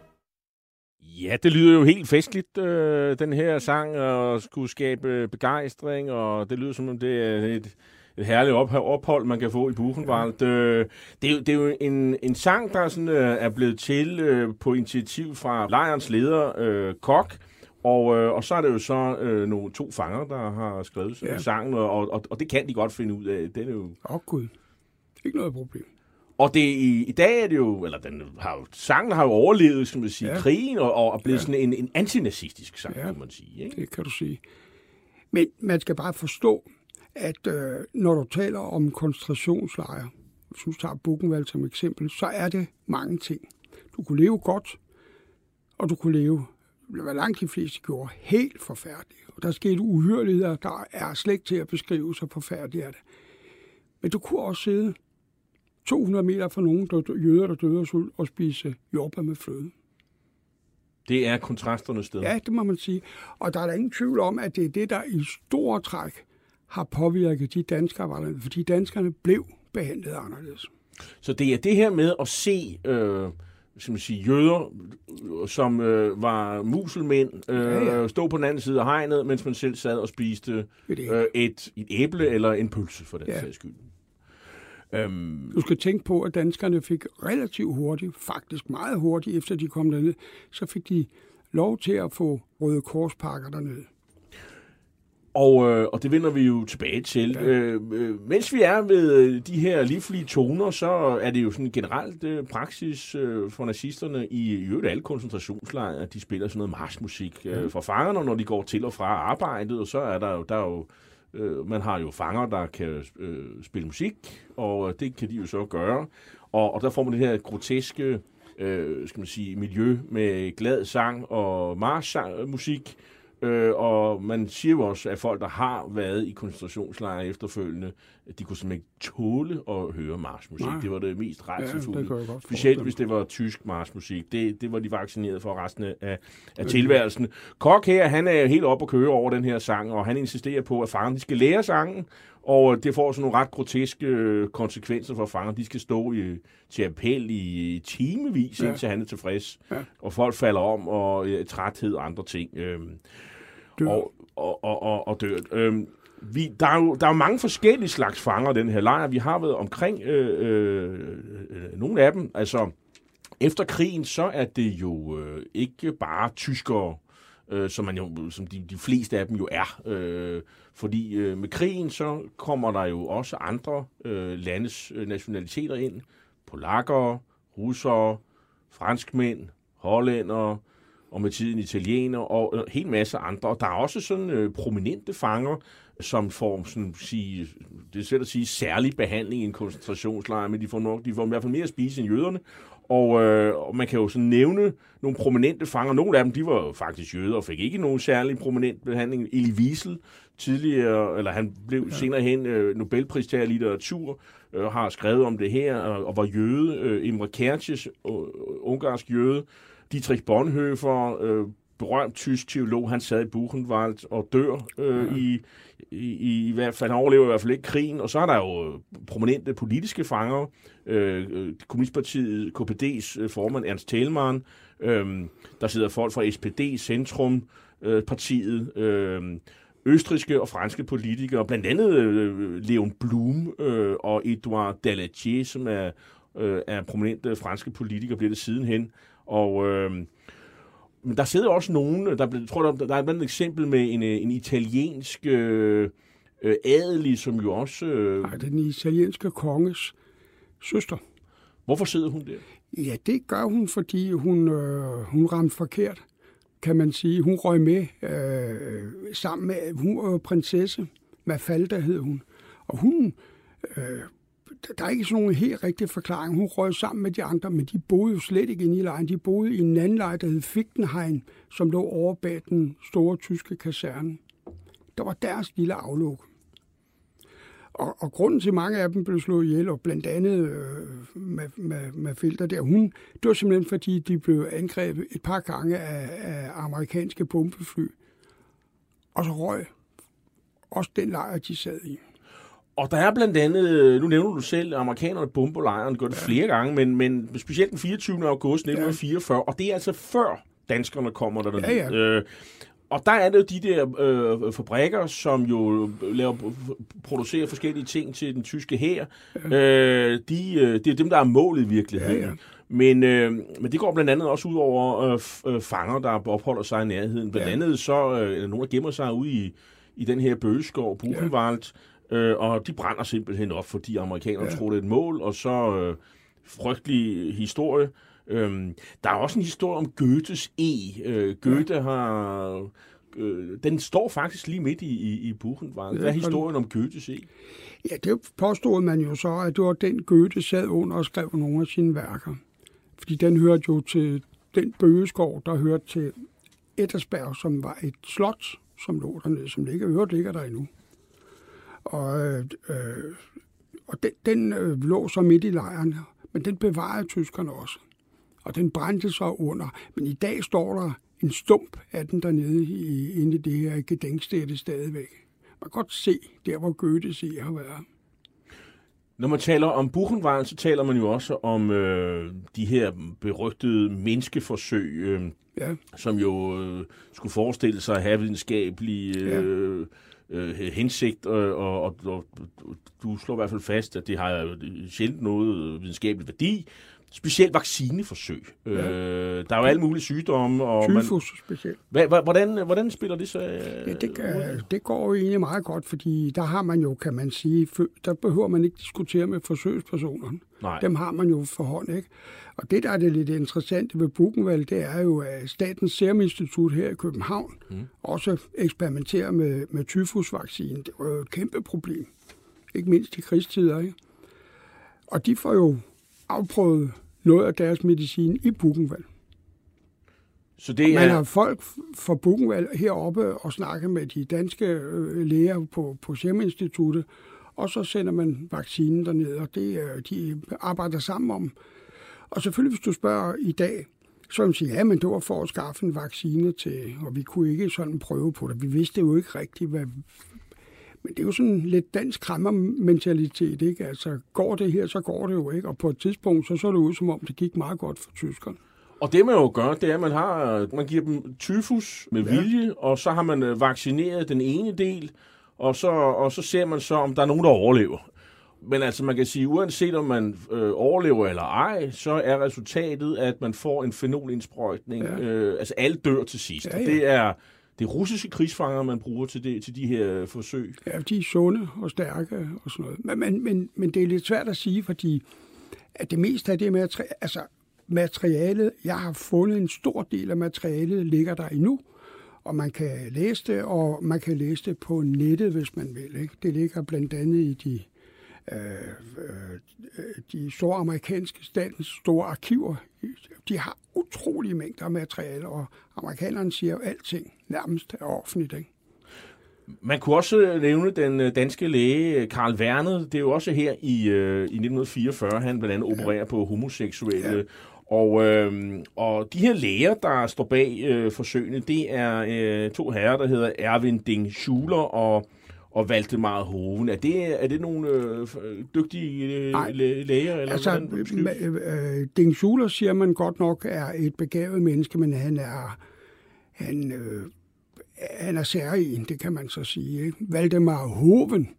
Ja, det lyder jo helt festligt, den her sang, og skulle skabe begejstring, og det lyder som om det er herligt ophold, man kan få i Buchenwald. Det er jo en sang, der sådan, er blevet til på initiativ fra lejrens leder, Koch. Og så er det jo så 2 fanger, der har skrevet sangen, og det kan de godt finde ud af. Den er jo... Gud. Ikke noget problem. Og det i dag er det jo, eller sangen har jo overlevet, som man siger, krigen, og blevet sådan en antinazistisk sang, kan man sige. Ikke? Det kan du sige. Men man skal bare forstå, at når du taler om koncentrationslejre, hvis du tager Buchenwald som eksempel, så er det mange ting. Du kunne leve godt, og du kunne leve, hvad langt de fleste gjorde, helt forfærdeligt. Og der skete uhyrligheder, der er slet ikke til at beskrive, så forfærdeligt er det. Men du kunne også sidde 200 meter fra nogle jøder, der døde af sult, og spise jordbær med fløde. Det er kontrasternes sted. Ja, det må man sige. Og der er der ingen tvivl om, at det er det, der i store træk har påvirket de danskere, var der, fordi danskerne blev behandlet anderledes. Så det er det her med at se som man siger, jøder, som var muselmænd, stå på den anden side af hegnet, mens man selv sad og spiste et æble eller en pølse, for den sags skyld. Du skal tænke på, at danskerne fik relativt hurtigt, faktisk meget hurtigt, efter de kom derned, så fik de lov til at få Røde Korspakker dernede. Og det vender vi jo tilbage til. Ja. Mens vi er ved de her livlige toner, så er det jo sådan generelt praksis for nazisterne i alle koncentrationslejre, at de spiller sådan noget marchmusik for fangerne, når de går til og fra arbejdet, og så er der jo man har jo fanger, der kan spille musik, og det kan de jo så gøre. Og der får man det her groteske skal man sige, miljø med glad sang og marchmusik. Og man siger jo også, at folk, der har været i koncentrationslejre efterfølgende, de kunne simpelthen ikke tåle at høre marchmusik. Det var det mest rædselsfulde. Specielt hvis det var tysk marchmusik. Det var de vaccineret for resten af tilværelsen. Koch her, han er helt oppe at køre over den her sang, og han insisterer på, at fangerne skal lære sangen, og det får sådan nogle ret groteske konsekvenser for fangerne. De skal stå til appel i timevis, indtil han er tilfreds. Ja. Og folk falder om, og træthed og andre ting. Og dør. Der er jo mange forskellige slags fanger, den her lejr. Vi har været omkring nogle af dem. Altså, efter krigen, så er det jo ikke bare tyskere, som de fleste af dem jo er. Fordi med krigen, så kommer der jo også andre landes nationaliteter ind. Polakker, russere, franskmænd, hollændere, og med tiden italiener og en hel masse andre. Og der er også sådan prominente fanger, som får sådan sige, det er svært at sige, særlig behandling i en koncentrationslejr, men de får i hvert fald mere at spise end jøderne. Og man kan jo sådan nævne nogle prominente fanger. Nogle af dem, de var jo faktisk jøder og fik ikke nogen særlig prominent behandling. Elie Wiesel, tidligere, eller han blev senere hen Nobelpristager i litteratur, har skrevet om det her, og var jøde. Imre Kertész, ungarsk jøde. Dietrich Bonhoeffer, berømt tysk teolog, han sad i Buchenwald og dør i hvert fald. Han overlever i hvert fald ikke krigen. Og så er der jo prominente politiske fanger. Kommunistpartiet, KPD's formand Ernst Thälmann. Der sidder folk fra SPD, Centrum, partiet, østrigske og franske politikere, blandt andet Léon Blum og Edouard Daladier, som er prominente franske politikere, bliver det sidenhen. Men der sidder også nogen, der er blandt et eksempel med en italiensk adelig, som jo også... den italienske konges søster. Hvorfor sidder hun der? Ja, det gør hun, fordi hun ramte forkert, kan man sige. Hun røg med sammen med... Hun var prinsesse. Mafalda hed hun. Og hun... Der er ikke sådan nogen helt rigtig forklaring. Hun røg sammen med de andre, men de boede jo slet ikke inde i lejren. De boede i en anden lejr, der hed Fichtenhain, som lå over bag den store tyske kaserne. Der var deres lille afluk. Og grunden til, mange af dem blev slået ihjel, og blandt andet med filter der, det var simpelthen, fordi de blev angrebet et par gange af amerikanske bombefly. Og så røg også den lejr, de sad i. Og der er blandt andet, nu nævner du selv, amerikanerne bomber lejren, gør det flere gange, men specielt den 24. august 1944, og det er altså før danskerne kommer der. Og der er det jo de der fabrikker, som jo producerer forskellige ting til den tyske hær. Ja. Det er dem, der er målet i virkeligheden. Ja, ja. Men det går blandt andet også ud over fanger, der opholder sig i nærheden. Blandt andet så er der nogen, der gemmer sig ude i den her bøgeskov, Buchenwald, og de brænder simpelthen op, fordi amerikanerne tror, det er et mål, og så frygtelig historie. Der er også en historie om Goethes Goethe har... den står faktisk lige midt i Buchenwald. Hvad er historien om Goethes Ja, det påstod man jo så, at det var den Goethe sad under og skrev nogle af sine værker. Fordi den hørte jo til den bøgeskov, der hørte til Ettersberg, som var et slot, som lå dernede, som ligger der endnu. Og den lå så midt i lejren, men den bevarede tyskerne også. Og den brændte så under. Men i dag står der en stump af den dernede inde i det her gedenkstede stadigvæk. Man kan godt se, der hvor Goethes har været. Når man taler om Buchenwald, så taler man jo også om de her berygtede menneskeforsøg, som jo skulle forestille sig at have videnskabelige hensigt, og du slår i hvert fald fast, at det har sjældent noget videnskabelig værdi. Specielt vaccineforsøg. Ja. Der er jo alle mulige sygdomme. Og tyfus specielt. Hvordan spiller det så? Det går jo egentlig meget godt, fordi der har man jo, kan man sige, der behøver man ikke diskutere med forsøgspersonerne. Nej. Dem har man jo for hånd, ikke? Og det, der er det lidt interessante ved Buchenwald, det er jo, at Statens Serum Institut her i København også eksperimenterer med tyfusvaccinen. Det var jo et kæmpe problem. Ikke mindst i krigstider, ikke? Og de får jo afprøvet noget af deres medicin i Buchenwald. Så det man har folk fra Buchenwald heroppe og snakke med de danske læger på Serum Instituttet, og så sender man vaccinen derned, og det de arbejder sammen om. Og selvfølgelig, hvis du spørger i dag, så vil man sige, ja, men det var for at skaffe en vaccine til, og vi kunne ikke sådan prøve på det. Vi vidste jo ikke rigtigt, hvad... Men det er jo sådan lidt dansk kræmmermentalitet, ikke? Altså, går det her, så går det jo ikke. Og på et tidspunkt, så det ud, som om det gik meget godt for tyskerne. Og det man jo gør, det er, at man giver dem tyfus med vilje, og så har man vaccineret den ene del, og så ser man så, om der er nogen, der overlever. Men altså, man kan sige, uanset om man overlever eller ej, så er resultatet, at man får en fenolindsprøjtning. Altså, alle dør til sidst. Ja, ja. Det er russiske krigsfanger, man bruger til de her forsøg. Ja, de er sunde og stærke og sådan noget. Men det er lidt svært at sige, fordi at det meste af det materialet, jeg har fundet en stor del af materialet, ligger der endnu. Og man kan læse det, og man kan læse det på nettet, hvis man vil. Ikke? Det ligger blandt andet i de store amerikanske statens store arkiver. De har utrolige mængder af materiale, og amerikanerne siger jo alting nærmest er offentligt. Ikke? Man kunne også nævne den danske læge Carl Werner. Det er jo også her i 1944, han blandt andet opererer på homoseksuelle. Ja. Og de her læger, der står bag forsøgene, det er to herrer, der hedder Erwin Ding Schuler og Valdemar Hoven. Er det nogle dygtige læger? Eller altså, Ding Schuler siger man godt nok er et begavet menneske, men han er særlig, det kan man så sige. Ikke? Valdemar Hoven,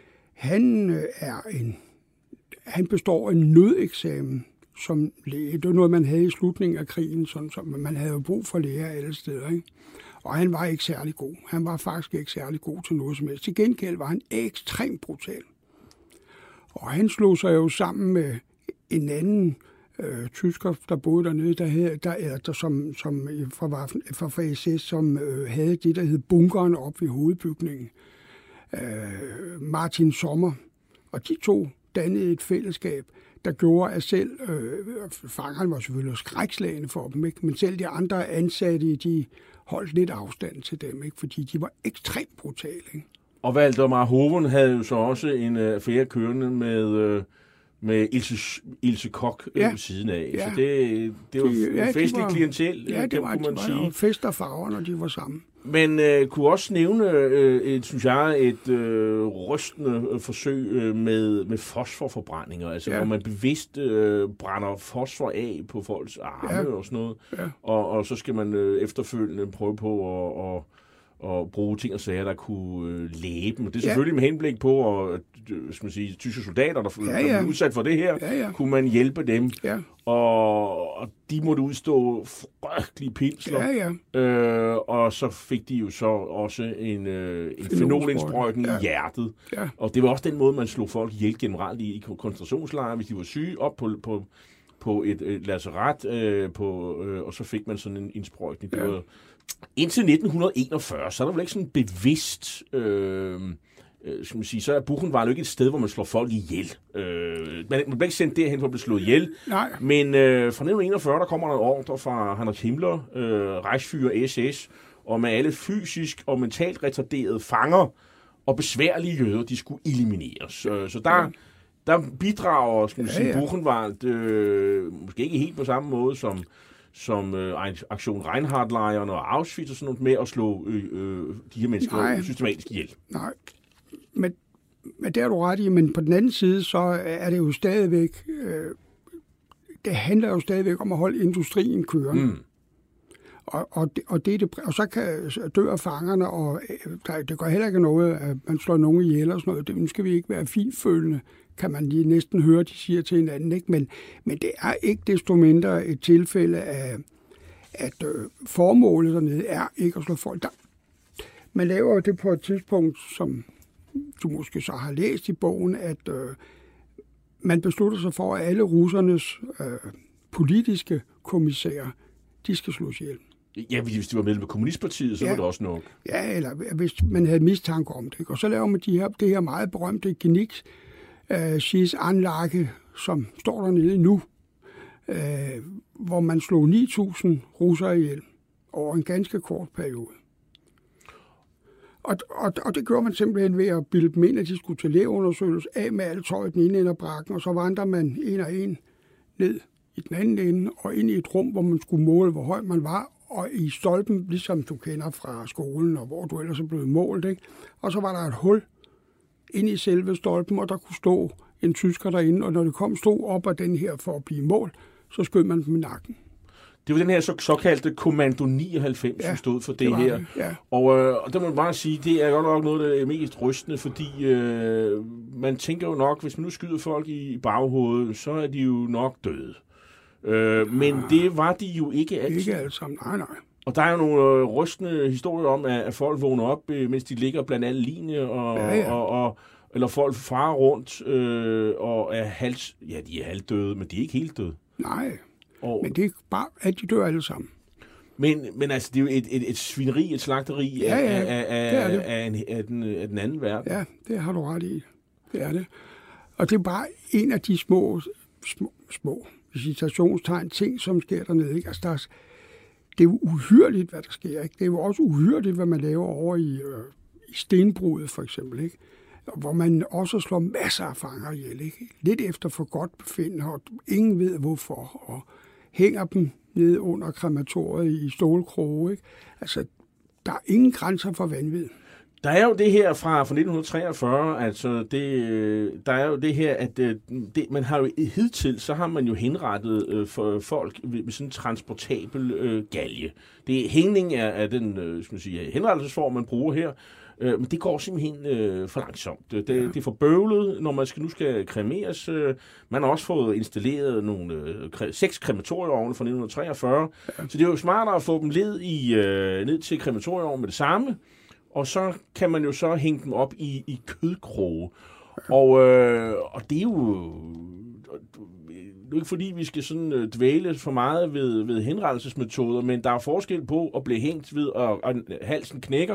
han består en nødeksamen som læge. Det var noget, man havde i slutningen af krigen, sådan, så man havde jo brug for læger alle steder. Ikke? Og han var ikke særlig god. Han var faktisk ikke særlig god til noget som helst. Til gengæld var han ekstremt brutal. Og han slog sig jo sammen med en anden tysker, der boede dernede, som fra SS, som havde det, der hed bunkeren op ved hovedbygningen. Martin Sommer. Og de to dannede et fællesskab, der gjorde, at selv fangerne var selvfølgelig skrækslagende for dem, ikke? Men selv de andre ansatte, de holdt lidt afstand til dem, ikke? Fordi de var ekstremt brutale. Ikke? Og Valdemar Hoven havde jo så også en affære kørende med Ilse Koch ved siden af. Ja. Så det var festlig klientel, det var, kunne man sige. Og fest og farver, når de var sammen. Men kunne også nævne, synes jeg, et rystende forsøg med fosforforbrændinger, altså hvor man bevidst brænder fosfor af på folks arme og sådan noget, og så skal man efterfølgende prøve på at bruge ting og sager, der kunne læge dem. Og det er selvfølgelig med henblik på, at tyske soldater, der blev udsat for det her, kunne man hjælpe dem. Ja. Og de måtte udstå frygtelige pinsler. Og så fik de jo så også en fenolinsprøjtning i hjertet. Ja. Og det var også den måde, man slog folk ihjel generelt i koncentrationslejre, hvis de var syge, op på et lazaret, og så fik man sådan en indsprøjtning. Det var indtil 1941, så er der vel ikke sådan bevidst, skal man sige, så er Buchenwald jo ikke et sted, hvor man slår folk ihjel. Man bliver ikke sendt derhen for at blive slået ihjel. Nej. Men fra 1941, der kommer der en ordre fra Heinrich Himmler, Reichsführer SS, om at alle fysisk og mentalt retarderede fanger og besværlige jøder, de skulle elimineres. Så der bidrager, skal man sige, Buchenwald, måske ikke helt på samme måde som Aktion Reinhardt-lejren og Auschwitz og sådan noget, med at slå de her mennesker systematisk ihjel. Nej, men det er du ret i, men på den anden side, så er det jo stadigvæk, det handler jo stadigvæk om at holde industrien kørende. Mm. Og så kan dør fangerne, og det går heller ikke noget, at man slår nogen ihjel og sådan noget. Nu skal vi ikke være finfølende, kan man lige næsten høre, de siger til hinanden. Ikke? Men det er ikke desto mindre et tilfælde af, at formålet dernede er ikke at slå folk. Man laver det på et tidspunkt, som du måske så har læst i bogen, at man beslutter sig for, at alle russernes politiske kommissærer, de skal slås ihjel. Ja, hvis de var medlem af Kommunistpartiet, så var det også nok. Ja, eller hvis man havde mistanke om det. Og så laver man det her meget berømte Genickschießanlage, som står dernede nu, hvor man slog 9.000 russere ihjel over en ganske kort periode. Og det gjorde man simpelthen ved at bilde dem ind, at de skulle til lægeundersøgelse af med alle tøjet den ene ende af brakken, og så vandrer man en og en ned i den anden ende, og ind i et rum, hvor man skulle måle, hvor høj man var, og i stolpen, ligesom du kender fra skolen, og hvor du ellers er blevet målt, ikke? Og så var der et hul ind i selve stolpen, og der kunne stå en tysker derinde, og når det stod op af den her for at blive målt, så skød man dem i nakken. Det var den her såkaldte Kommando 99, som stod for det her. Ja. Og der må man bare sige, det er godt nok noget, der er mest rystende, fordi man tænker jo nok, hvis man nu skyder folk i baghovedet, så er de jo nok døde. Men det var de jo ikke altid. Ikke alle sammen, nej. Og der er jo nogle rystende historier om, at folk vågner op, mens de ligger blandt alle linje, eller folk farer rundt og er de er halvdøde, men de er ikke helt døde. Nej, men det er bare, at de dør alle sammen. Men altså, det er jo et svineri, et slagteri af den anden verden. Ja, det har du ret i. Det er det. Og det er bare en af de små citationstegn, ting, som sker dernede. Ikke? Altså, det er jo uhyrligt, hvad der sker. Ikke? Det er jo også uhyrligt, hvad man laver over i stenbruget, for eksempel. Ikke? Hvor man også slår masser af fanger ihjel. Ikke? Lidt efter for godt befindende, og ingen ved hvorfor. Og hænger dem ned under krematoriet i stålkroge. Ikke? Altså, der er ingen grænser for vanvid. Der er jo det her fra 1943, altså der er jo det her, at man har jo hidtil, så har man jo henrettet for folk med sådan en transportabel galge. Hængning er den henrettelsesform, man bruger her, men det går simpelthen for langsomt. Det er for bøvlet, når man nu skal kremeres. Man har også fået installeret nogle 6 krematorieovne fra 1943, så det er jo smartere at få dem ned til krematorieovnen med det samme. Og så kan man jo så hænge dem op i kødkroge. Og det er jo ikke fordi, vi skal sådan dvæle for meget ved henrettelsesmetoder, men der er forskel på at blive hængt ved, at halsen knækker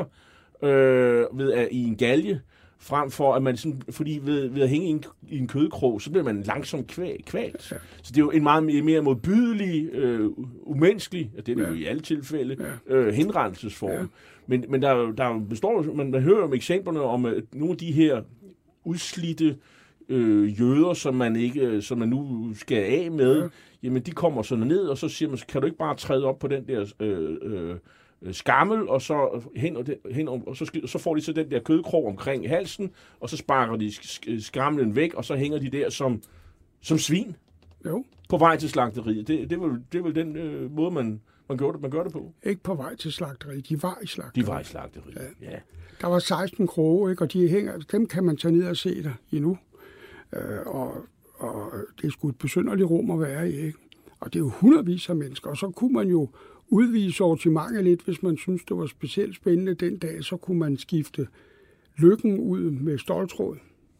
i en galge, frem for at man sådan, fordi ved at hænge i en kødkrog, så bliver man langsomt kvalt. Ja. Så det er jo en meget mere modbydelig, umenneskelig, og det er jo i alle tilfælde, henrettelsesform. Ja. Men man hører jo om eksemplerne om nogle af de her udslidte jøder, som man nu skal af med, jamen de kommer sådan ned, og så siger man, kan du ikke bare træde op på den der skammel, og så så får de så den der kødkrog omkring halsen, og så sparker de skamlen væk, og så hænger de der som svin. Jo. På vej til slagteriet. Det er vel den måde, man gør det på. Ikke på vej til slagteriet. De var i slagteriet. Ja. Der var 16 kroge, ikke? Og dem kan man tage ned og se der endnu. Og det er sgu et besynderligt rum at være i, ikke? Og det er jo hundredvis af mennesker. Og så kunne man jo udvide sortimentet lidt, hvis man synes, det var specielt spændende den dag. Så kunne man skifte lykken ud med ståltråd.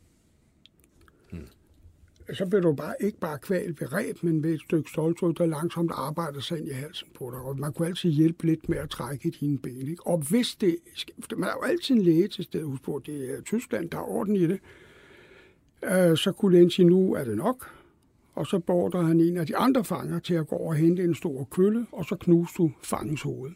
Så bliver du ikke bare kvalt ved reb, men ved et stykke ståltråd, der langsomt arbejder sig ind i halsen på dig. Og man kunne altid hjælpe lidt med at trække i dine ben. Ikke? Og hvis det... Man er jo altid en læge til stedet. Husk på, det er Tyskland, der er orden i det. Så kunne lægen sige, nu er det nok. Og så beordrer han en af de andre fanger til at gå over og hente en stor kølle, og så knuste du fangens hoved.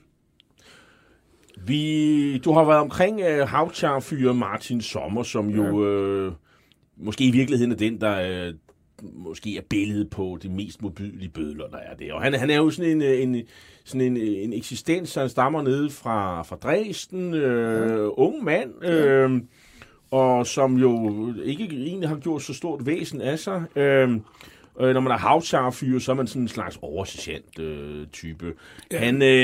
Du har været omkring havtjarfyrer Martin Sommer, som jo måske i virkeligheden er den, der måske er billedet på det mest modbydelige bødler, der er det. Og han er jo sådan en eksistens, han stammer nede fra Dresden, ung mand, og som jo ikke egentlig har gjort så stort væsen af sig. Når man er havtjarfyrer, så er man sådan en slags oversergeant-type. Ja.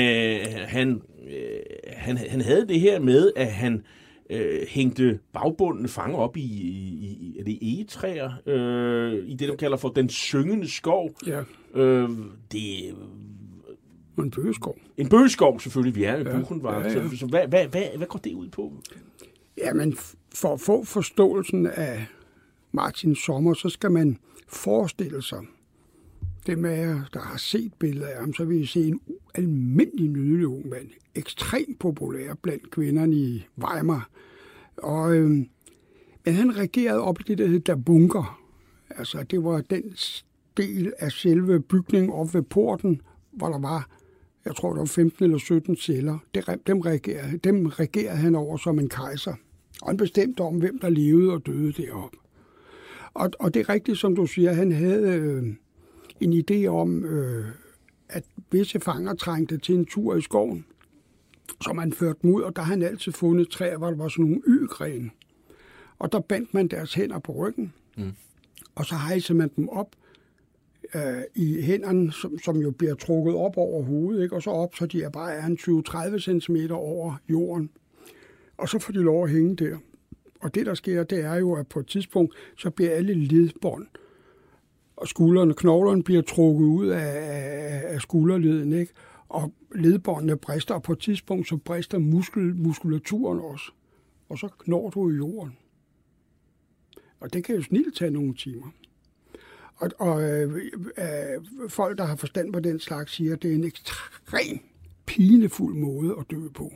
Han havde det her med, at han hængte bagbundne fanger op i egetræer, i det, de kalder for den syngende skov. Ja. Det en bøgeskov. En bøgeskov, selvfølgelig, vi er i Buchenwald. Ja. Så hvad går det ud på? Jamen, for at få forståelsen af Martin Sommer, så skal man forestille sig, dem af jer, der har set billeder af ham, så vil I se en almindelig nydelig ung mand. Ekstremt populær blandt kvinderne i Weimar. Men han regerede op i det, der hed der bunker. Altså, det var den del af selve bygningen op ved porten, hvor der var, jeg tror, der var 15 eller 17 celler. Dem regerede han over som en kejser. Og han bestemte om, hvem der levede og døde deroppe. Og det er rigtigt, som du siger, han havde en idé om, at visse fanger trængte til en tur i skoven, så man førte dem ud, og der har han altid fundet træer, hvor der var sådan nogle y-grene. Og der bandt man deres hænder på ryggen, og så hejser man dem op i hænderne, som jo bliver trukket op over hovedet, ikke? Og så op, så de er bare en 20-30 cm over jorden. Og så får de lov at hænge der. Og det, der sker, det er jo, at på et tidspunkt, så bliver alle ledbånd og knoglerne bliver trukket ud af skulderleden, ikke? Og ledbåndene brister, og på et tidspunkt, så brister muskulaturen også. Og så knår du i jorden. Og det kan jo snilt tage nogle timer. Og folk, der har forstand på den slags, siger, at det er en ekstremt pinefuld måde at dø på.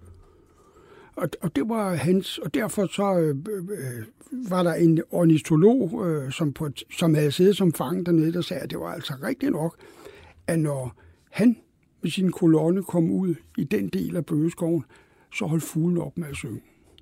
Og det var hans, og derfor så var der en ornitolog, som havde siddet som fange dernede, der sagde, at det var altså rigtigt nok, at når han med sin kolonne kom ud i den del af bøgeskoven, så holdt fuglen op med at synge.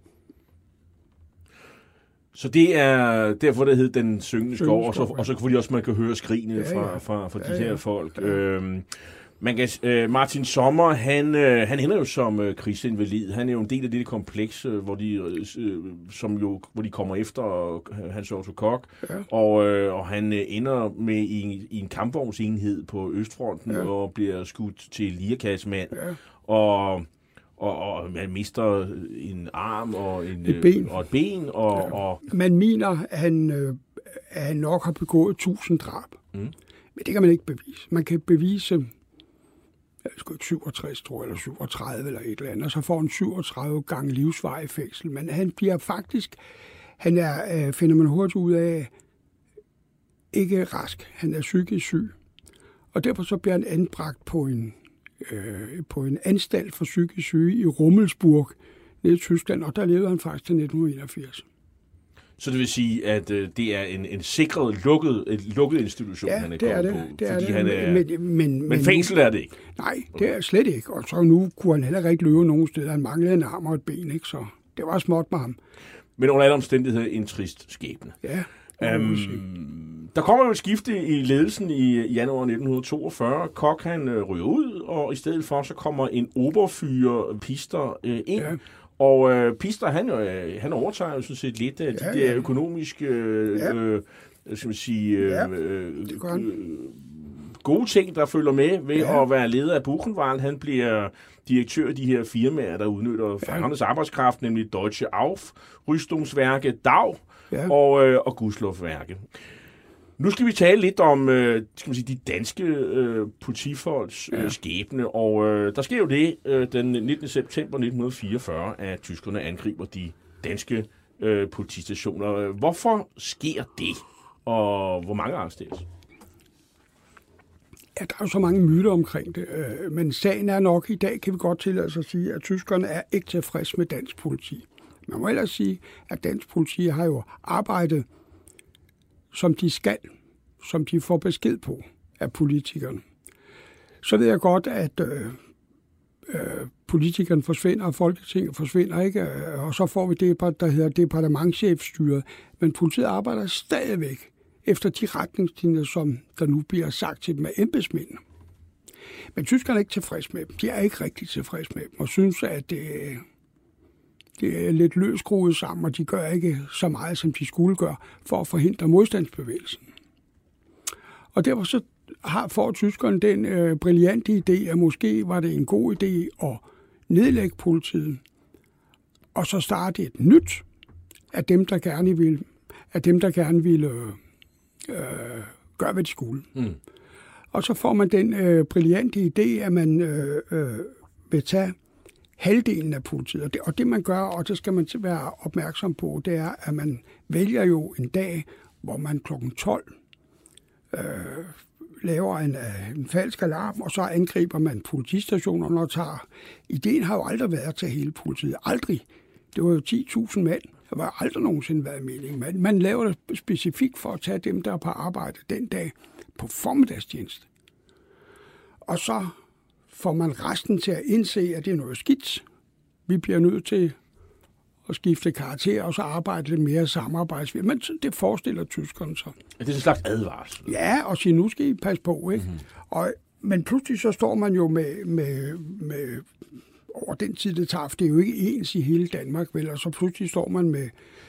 Så det er derfor, det hed den syngende skov, og så fordi også man kan høre skrigene fra de her folk. Ja. Martin Sommer, han ender jo som krigsinvalid. Han er jo en del af det kompleks, hvor de kommer efter Hans Otto Koch, og han ender med i en kampvognsenhed på Østfronten og bliver skudt til lirekassemand, og man mister en arm og et ben. Og man mener, at han nok har begået 1000 drab. Men det kan man ikke bevise. Man kan bevise 67, tror jeg, eller 37 eller et eller andet, og så får han 37 gange livsvarig fængsel. Men han bliver faktisk, finder man hurtigt ud af, ikke rask. Han er psykisk syg. Og derfor så bliver han anbragt på en anstalt for psykisk syge i Rummelsburg nede i Tyskland, og der levede han faktisk til 1981. Så det vil sige, at det er en sikret, lukket institution, han er kommet på? Det er det. Men fængsel er det ikke? Nej, det er slet ikke. Og så nu kunne han heller ikke løbe nogen steder. Han manglede en arm og et ben, ikke? Så det var småt med ham. Men under alle omstændigheder en trist skæbne. Ja. Der kommer jo et skifte i ledelsen i januar 1942. Koch han ryger ud, og i stedet for så kommer en oberfyrer Pister ind. Ja. Og Pister han overtager jo sådan set lidt af de der økonomiske skal man sige, gode ting, der følger med ved at være leder af Buchenwald. Han bliver direktør af de her firmaer, der udnytter fangernes arbejdskraft, nemlig Deutsche Aufrüstungswerke, DAW og Gustloff-værke. Nu skal vi tale lidt om skal man sige, de danske politifolks skæbne, og der sker jo det den 19. september 1944, at tyskerne angriber de danske politistationer. Hvorfor sker det, og hvor mange arresteres? Ja, der er jo så mange myter omkring det, men sagen er nok, i dag kan vi godt tillade os at sige, at tyskerne er ikke tilfreds med dansk politi. Man må ellers sige, at dansk politi har jo arbejdet, som de skal, som de får besked på af politikerne. Så ved jeg godt, at politikerne forsvinder, og Folketinget forsvinder, ikke? Og så får vi det, der hedder departementschefstyret. Men politiet arbejder stadigvæk efter de retningslinjer, som der nu bliver sagt til dem af embedsmændene. Men tyskerne er ikke tilfreds med dem. De er ikke rigtig tilfreds med dem, og synes, at det er lidt løsskruet sammen, og de gør ikke så meget, som de skulle gøre, for at forhindre modstandsbevægelsen. Og derfor så får tyskerne den brillante idé, at måske var det en god idé at nedlægge politiet, og så starte et nyt af dem, der gerne ville gøre, hvad de skulle. Og så får man den brillante idé, at man vil tage halvdelen af politiet. Og det man gør, og det skal man være opmærksom på, det er, at man vælger jo en dag, hvor man kl. 12 laver en falsk alarm, og så angriber man politistationerne og tager. Ideen har jo aldrig været at tage hele politiet. Aldrig. Det var jo 10.000 mand. Der var aldrig nogensinde været mening. Man laver det specifikt for at tage dem, der er på arbejde den dag på formiddagstjeneste. Og så får man resten til at indse, at det er noget skidt. Vi bliver nødt til at skifte karakter, og så arbejde lidt mere samarbejdsvildt. Men det forestiller tyskerne så. Det er en slags advarsel. Ja, og sige, nu skal I passe på, ikke? Mm-hmm. Men pludselig så står man jo med over den tid, det tager, for det er jo ikke ens i hele Danmark, vel? Og så pludselig står man med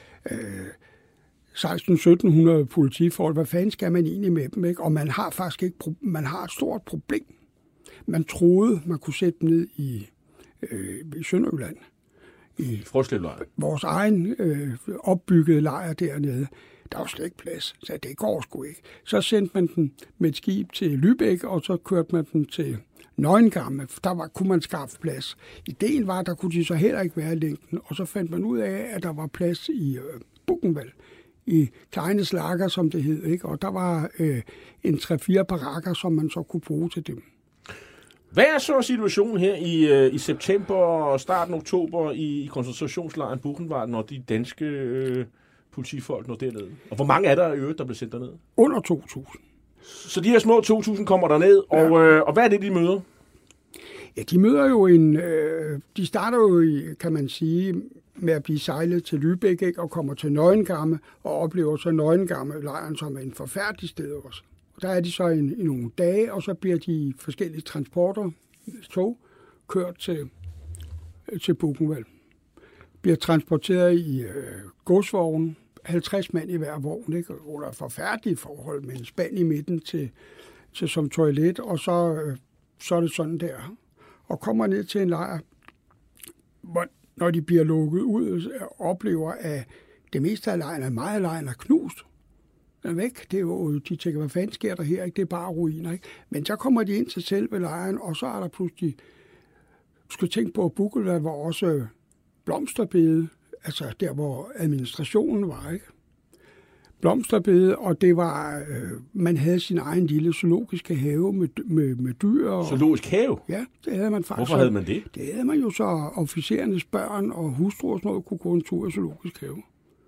1600-1700 politifolk. Hvad fanden skal man egentlig med dem, ikke? Og man har faktisk ikke, man har et stort problem. Man troede, man kunne sætte dem ned i Sønderjylland. I Frøslevlejr. Vores egen opbyggede lejr dernede. Der var slet ikke plads, så det går sgu ikke. Så sendte man den med et skib til Lübeck, og så kørte man den til Neuengamme. Kunne man skaffe plads. Ideen var, der kunne de så heller ikke være i længden, og så fandt man ud af, at der var plads i Buchenwald, i Kleine Lager, som det hed, ikke? Og der var en 3-4 barakker, som man så kunne bruge til dem. Hvad er så situationen her i september og starten af oktober i koncentrationslejren Buchenwald, når de danske politifolk når derned? Og hvor mange er der i øvrigt, der bliver sendt derned? Under 2.000. Så de her små 2.000 kommer derned, og hvad er det, de møder? Ja, de møder jo de starter jo, kan man sige, med at blive sejlet til Lübeck, ikke, og kommer til Neuengamme, og oplever så Neuengamme-lejren som en forfærdelig sted også. Der er de så i nogle dage, og så bliver de forskellige transporter, tog, kørt til Buchenwald. Bliver transporteret i godsvognen, 50 mand i hver vogn, ikke? Under forfærdelige forhold, med en spand i midten til som toilet, og så er det sådan der. Og kommer ned til en lejr, hvor, når de bliver lukket ud, oplever, at det meste af lejren, meget af lejren er knust. Er væk. Det er jo, de tænker, hvad fanden sker der her? Ikke? Det er bare ruiner. Ikke? Men så kommer de ind til selve lejren, og så er der pludselig, skulle tænke på, at Buchenwald var også blomsterbede, altså der, hvor administrationen var, ikke? Blomsterbede, og det var, man havde sin egen lille zoologiske have med dyr. Zoologisk have? Ja, det havde man faktisk. Hvorfor havde man det? Det havde man jo så, officerernes børn og hustruer og sådan noget kunne gå en tur i zoologisk have.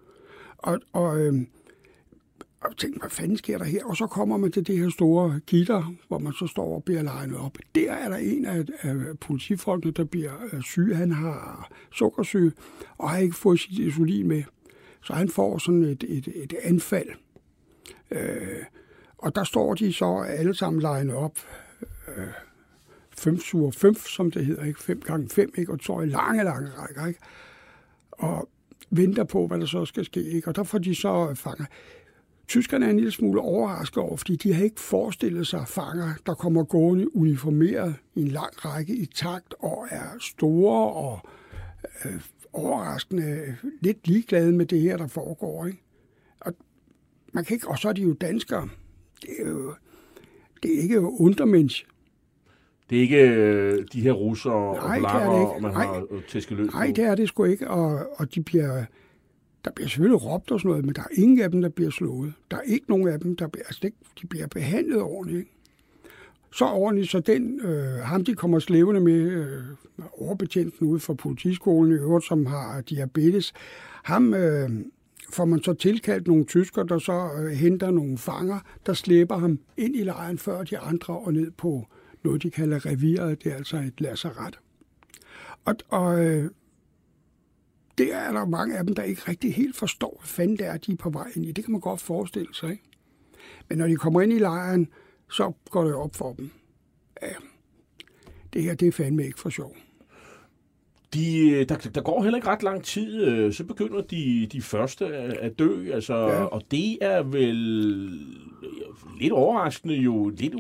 Og tænkte, hvad fanden sker der her? Og så kommer man til det her store gitter, hvor man så står og bliver legnet op. Der er der en af politifolkene, der bliver syg. Han har sukkersyge og har ikke fået sit insulin med. Så han får sådan et anfald Og der står de så alle sammen legnet op. 5x5, som det hedder, ikke? 5x5, ikke? Og så i lange rækker, ikke? Og venter på, hvad der så skal ske, ikke? Og der får de så fanger. Tyskerne er en lille smule overrasket over, fordi de har ikke forestillet sig fanger, der kommer gående uniformeret i en lang række i takt og er store og overraskende lidt ligeglade med det her, der foregår, ikke? Og man kan ikke, og så er de jo danskere. Det er ikke undermenneske. Det er ikke de her russere og polakker, man har tæsket løs på? Nej, det er det sgu ikke, og der bliver selvfølgelig råbt og sådan noget, men der er ingen af dem, der bliver slået. Der er ikke nogen af dem, de bliver behandlet ordentligt, ikke? Så ordentligt, så ham de kommer slævende med, overbetjenten ude fra politiskolen i øvrigt, som har diabetes, ham får man så tilkaldt nogle tyskere, der så henter nogle fanger, der slæber ham ind i lejren før de andre og ned på noget, de kalder reviret. Det er altså et lazaret. Og det er der mange af dem, der ikke rigtig helt forstår, hvad fanden det er, de er på vej ind i. Det kan man godt forestille sig, ikke? Men når de kommer ind i lejren, så går det op for dem. Ja, det her, det er fandme ikke for sjov. Der går heller ikke ret lang tid, så begynder de første at dø, altså, ja. Og det er vel lidt overraskende jo, det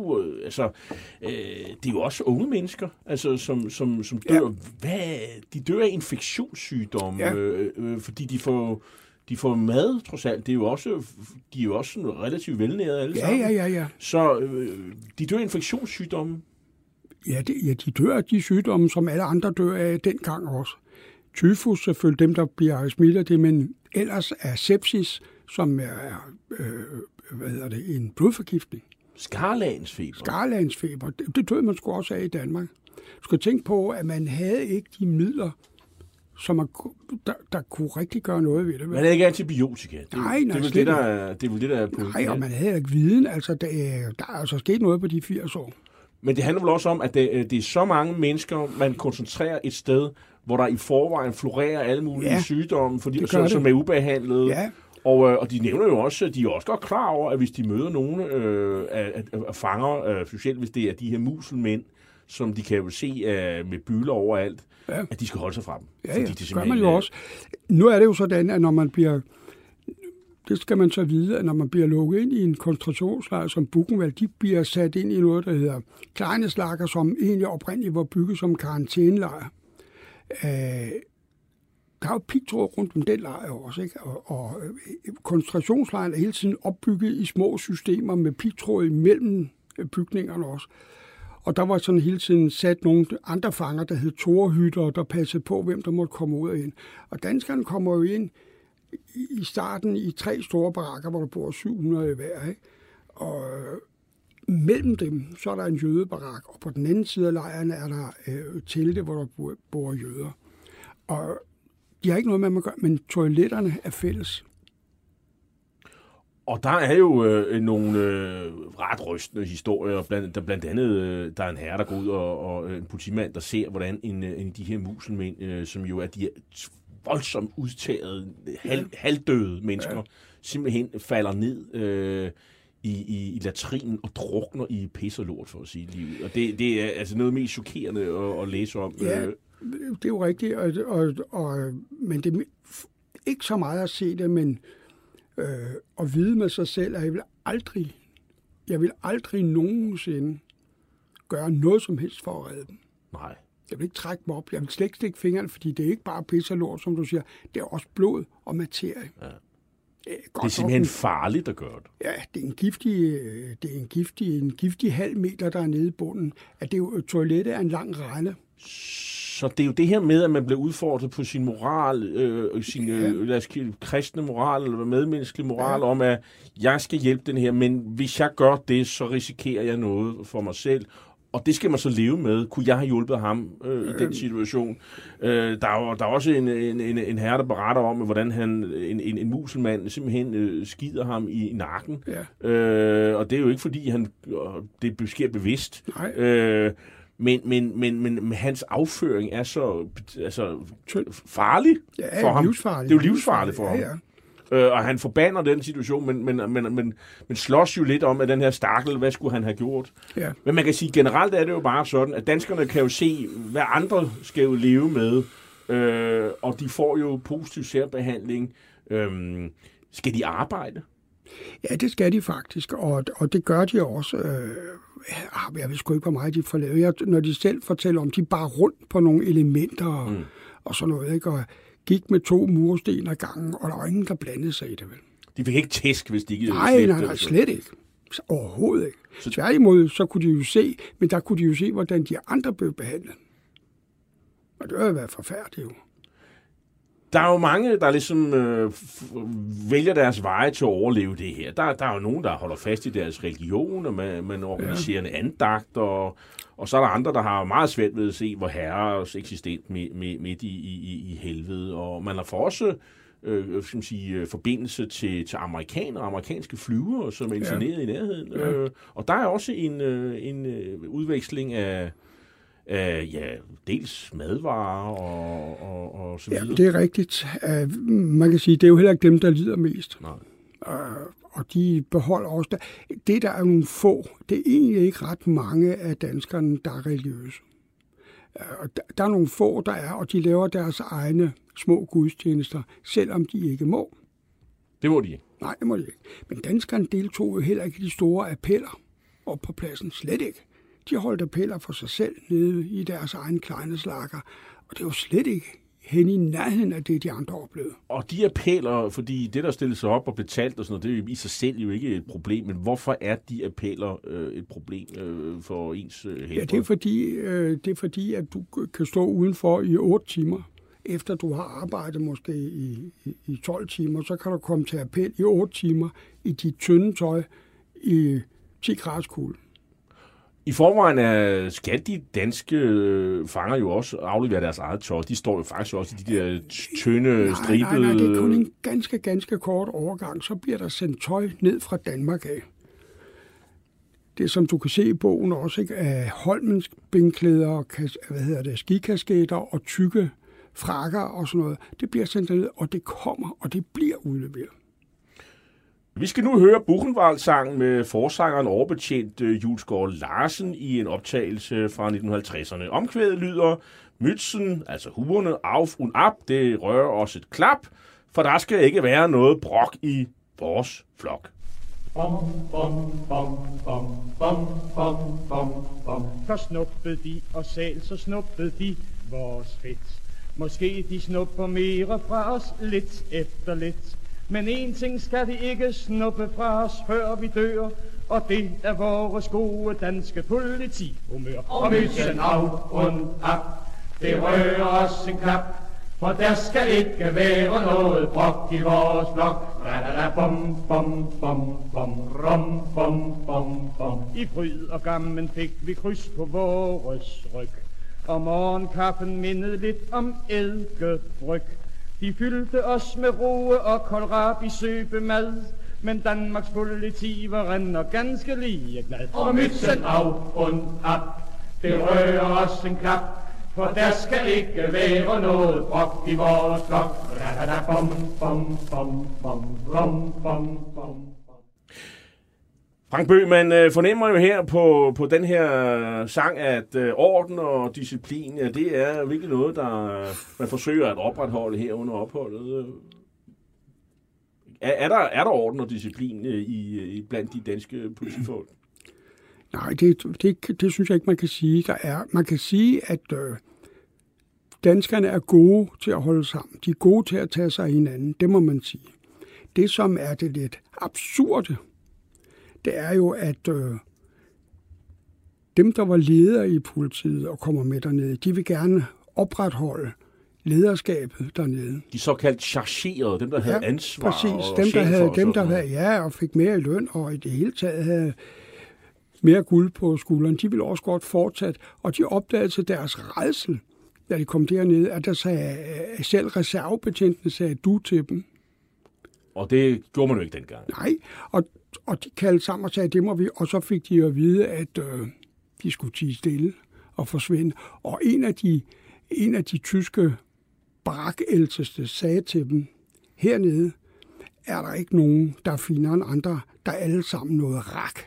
er jo også unge mennesker, altså, som dør. Ja. De dør af infektionssygdomme, ja. Fordi de får mad, trods alt. De er jo også sådan relativt velnærede alle sammen. Ja. Så de dør af infektionssygdomme. Ja, de dør af de sygdomme, som alle andre dør af dengang også. Tyfus selvfølgelig, dem der bliver smittet af det, men ellers er sepsis, som er en blodforgiftning. Skarlagensfeber. Det døde man sgu også af i Danmark. Du skal tænke på, at man havde ikke de midler, som der kunne rigtig gøre noget ved det. Man havde ikke antibiotika. Nej, det er vel det, der er på. Nej, og man havde ikke viden. Altså, der er altså sket noget på de 80 år. Men det handler vel også om, at det er så mange mennesker, man koncentrerer et sted, hvor der i forvejen florerer alle mulige sygdomme, fordi som er ubehandlede. Ja. Og de nævner jo også, at de er også godt klar over, at hvis de møder nogen af fanger, specielt hvis det er de her muselmænd, som de kan jo se med byler overalt, at de skal holde sig fra dem. Ja, det gør man jo også. Nu er det jo sådan, at når man bliver... Det skal man så vide, at når man bliver lukket ind i en koncentrationslejr som Buchenwald, de bliver sat ind i noget, der hedder Kleineslager, som egentlig oprindeligt var bygget som karantænelejr. Der er jo pigtråd rundt om den lejr også, ikke? Og koncentrationslejren er hele tiden opbygget i små systemer med pigtråd imellem bygningerne også. Og der var sådan hele tiden sat nogle andre fanger, der hed torhytter, der passede på, hvem der måtte komme ud og ind. Og danskerne kommer jo ind i starten i 3 store barakker, hvor der bor 700 hver, ikke? Og mellem dem, så er der en jødebarak, og på den anden side af lejren er der telte, hvor der bor jøder. Og de har ikke noget med at gøre, men toiletterne er fælles. Og der er jo nogle ret rystende historier. Blandt andet, der er en herre, der går ud, og en politimand, der ser, hvordan en de her muselmænd, som jo er de voldsomt udtagede, halvdøde mennesker, simpelthen falder ned i latrinen og drukner i pis og lort, for at sige livet. Og det er altså noget mest chokerende at læse om. Ja, det er jo rigtigt, men det er ikke så meget at se det, men at vide med sig selv, at jeg vil aldrig nogensinde gøre noget som helst for at redde dem. Nej. Jeg vil ikke trække mig op. Jeg vil slet ikke stikke fingrene, fordi det er ikke bare pis og lort, som du siger. Det er også blod og materie. Ja. Det er simpelthen farligt at gøre det. Ja, det er en giftig halv meter, der er nede i bunden. At det jo, toilettet er en lang rende. Så det er jo det her med, at man bliver udfordret på sin moral, sin kristne moral, eller medmenneskelig moral, om at jeg skal hjælpe den her, men hvis jeg gør det, så risikerer jeg noget for mig selv. Og det skal man så leve med. Kunne jeg have hjulpet ham i den situation? Der er også en herre, der beretter om, hvordan en muselmand simpelthen skider ham i nakken. Ja. Og det er jo ikke, fordi det sker bevidst. Men hans afføring er så farlig for ham. Livsfarlig. Det er jo livsfarligt for ham. Ja. Og han forbander den situation, men slås jo lidt om, at den her stakkel, hvad skulle han have gjort? Ja. Men man kan sige, generelt er det jo bare sådan, at danskerne kan jo se, hvad andre skal jo leve med, og de får jo positiv særbehandling. Skal de arbejde? Ja, det skal de faktisk, og det gør de også. Jeg ved sgu ikke, hvor meget de får lavet. Når de selv fortæller om, de bare rundt på nogle elementer og sådan noget, ikke? Og gik med 2 mursten ad gangen, og der var ingen, der blandede sig i det, vel? De fik ikke tæsk, hvis de ikke... Nej, slet ikke. Overhovedet ikke. Tværtimod, så kunne de jo se, men der kunne de jo se, hvordan de andre blev behandlet. Og det har været forfærdeligt jo. Der er jo mange, der ligesom vælger deres veje til at overleve det her. Der er jo nogen, der holder fast i deres religion, og man organiserer en andagt, og så er der andre, der har meget svært ved at se, hvor herres eksistent midt i helvede. Og man har for også forbindelse til amerikanske flyvere, som er interneret i nærheden. Og der er også en udveksling af dels madvarer og så videre. Ja, det er rigtigt. Man kan sige, det er jo heller ikke dem, der lider mest. Nej. Og de beholder også... Det, der er nogle få, det er egentlig ikke ret mange af danskerne, der er religiøse. Der er nogle få, der er, og de laver deres egne små gudstjenester, selvom de ikke må. Det må de ikke? Nej, det må de ikke. Men danskerne deltog jo heller ikke i de store appeller op på pladsen. Slet ikke. De holdt appeller for sig selv nede i deres egen kleine slakker, og det var slet ikke hen i nærheden af det, de andre oplevede. Og de appeller, fordi det, der stillede sig op og blev talt og sådan noget, det er jo i sig selv jo ikke et problem, men hvorfor er de appeller et problem for ens helbred? Ja, det er fordi, at du kan stå udenfor i 8 timer. Efter du har arbejdet måske i 12 timer, så kan du komme til appel i 8 timer i dit tynde tøj i 10 graders kulde. I forvejen skal de danske fanger jo også aflevere deres eget tøj. De står jo faktisk også i de der tynde, stribede... Nej, det er kun en ganske kort overgang. Så bliver der sendt tøj ned fra Danmark af. Det, som du kan se i bogen også, ikke, af Holmens bindklæder, skikasketter og tykke frakker og sådan noget, det bliver sendt ned, og det kommer, og det bliver udleveret. Vi skal nu høre Buchenwald-sangen med forsangeren overbetjent Julesgaard Larsen i en optagelse fra 1950'erne. Omkvædet lyder: Mützen, altså huerne, auf und ab, det rører os et klap, for der skal ikke være noget brok i vores flok. Bom, bom, bom, bom, bom, bom, bom, bom. Så snuppede de, og selv så snuppede de vores fedt. Måske de snupper mere fra os lidt efter lidt. Men en ting skal de ikke snuppe fra os, før vi dør, og det er vores gode danske politihumør. Og Mützen auf und ab, det rører os en klap, for der skal ikke være noget brok i vores blok. Bom, bom, bom, bom, rom, bom, bom, bom. I fryd og gammen fik vi kryds på vores ryg, og morgenkaffen mindede lidt om eddikebryg. De fyldte os med roe og kohlrabi søbemad, men Danmarks politi var render ganske ligeglad. Og Mützen auf und ab, det rører os en klap, for der skal ikke være noget brok i vores flok. Bom, bom, bom, bom, rom, bom, bom. Frank Bøgh, man fornemmer jo her på den her sang, at orden og disciplin, ja, det er virkelig noget, der man forsøger at opretholde her under opholdet. Er der orden og disciplin blandt de danske politifolk? Nej, det synes jeg ikke, man kan sige. Man kan sige, at danskerne er gode til at holde sammen. De er gode til at tage sig af hinanden. Det må man sige. Det, som er det lidt absurde, det er jo, at dem, der var ledere i politiet og kommer med dernede, de vil gerne opretholde lederskabet dernede. De såkaldt chargerede, dem der havde ansvar. Præcis, dem der havde, og fik mere i løn, og i det hele taget havde mere guld på skulderen, de ville også godt fortsætte, og de opdagede til deres rædsel, da de kom dernede, at der sagde, selv reservebetjentene sagde du til dem. Og det gjorde man jo ikke dengang. Nej, og de kaldte sammen og sagde, det må vi, og så fik de at vide, at de skulle tie stille og forsvinde. Og en af de tyske barakældste sagde til dem hernede, er der ikke nogen, der er finere end andre, der er alle sammen noget rak.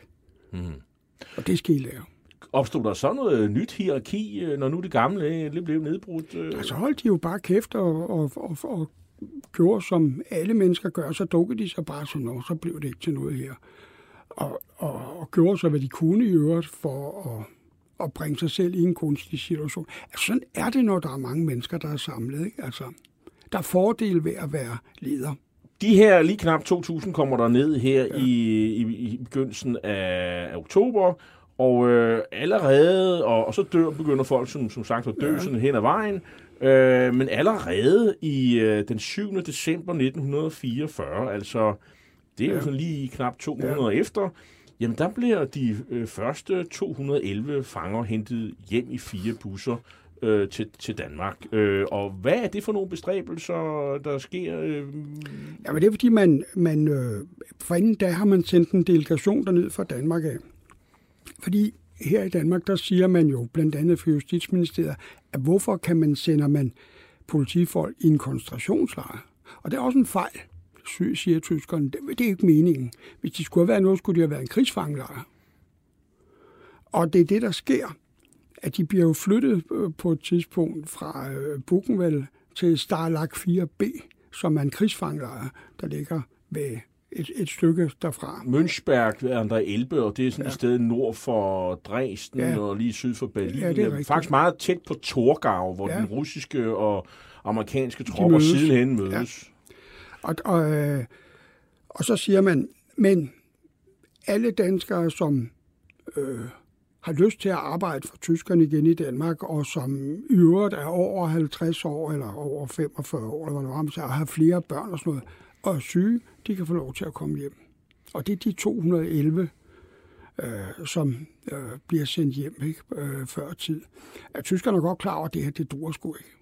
Og det skal I lære. Opstod der så noget nyt hierarki, når nu det gamle blev nedbrudt? Altså holdt de jo bare kæft og gjorde, som alle mennesker gør, så dukkede de så bare sådan, så blev det ikke til noget her. Og gjorde så, hvad de kunne i øvrigt for at bringe sig selv i en kunstig situation. Altså sådan er det, når der er mange mennesker, der er samlet. Ikke? Altså, der er fordel ved at være leder. De her lige knap 2.000 kommer der ned her i begyndelsen af oktober, og allerede, og så begynder folk som sagt at dø sådan hen ad vejen, men allerede i den 7. december 1944, altså det er jo sådan lige knap 2 måneder efter, jamen der bliver de første 211 fanger hentet hjem i 4 busser til Danmark. Og hvad er det for nogle bestræbelser, der sker? Ja, men det er fordi, man forinden da har man sendt en delegation derned fra Danmark af. Fordi her i Danmark, der siger man jo blandt andet for Justitsministeriet, at hvorfor kan man politifolk i en koncentrationslejr? Og det er også en fejl, siger tyskerne. Det er ikke meningen. Hvis de skulle have været noget, skulle de have været en krigsfangelejr. Og det er det, der sker, at de bliver jo flyttet på et tidspunkt fra Buchenwald til Stalag 4B, som er en krigsfangelejr, der ligger ved et stykke derfra. Münchberg er der Elbe, og det er sådan et sted nord for Dresden og lige syd for Berlin. Ja, det er faktisk meget tæt på Torgau, hvor den russiske og amerikanske tropper sidenhen mødes. Ja. Og så siger man, men alle danskere, som har lyst til at arbejde for tyskerne igen i Danmark, og som i øvrigt er over 50 år, eller over 45 år, eller hvad det var, har flere børn og sådan noget, og er syge, de kan få lov til at komme hjem. Og det er de 211, som bliver sendt hjem før tid. At tyskerne er godt klar over, at det her, det duer sgu ikke.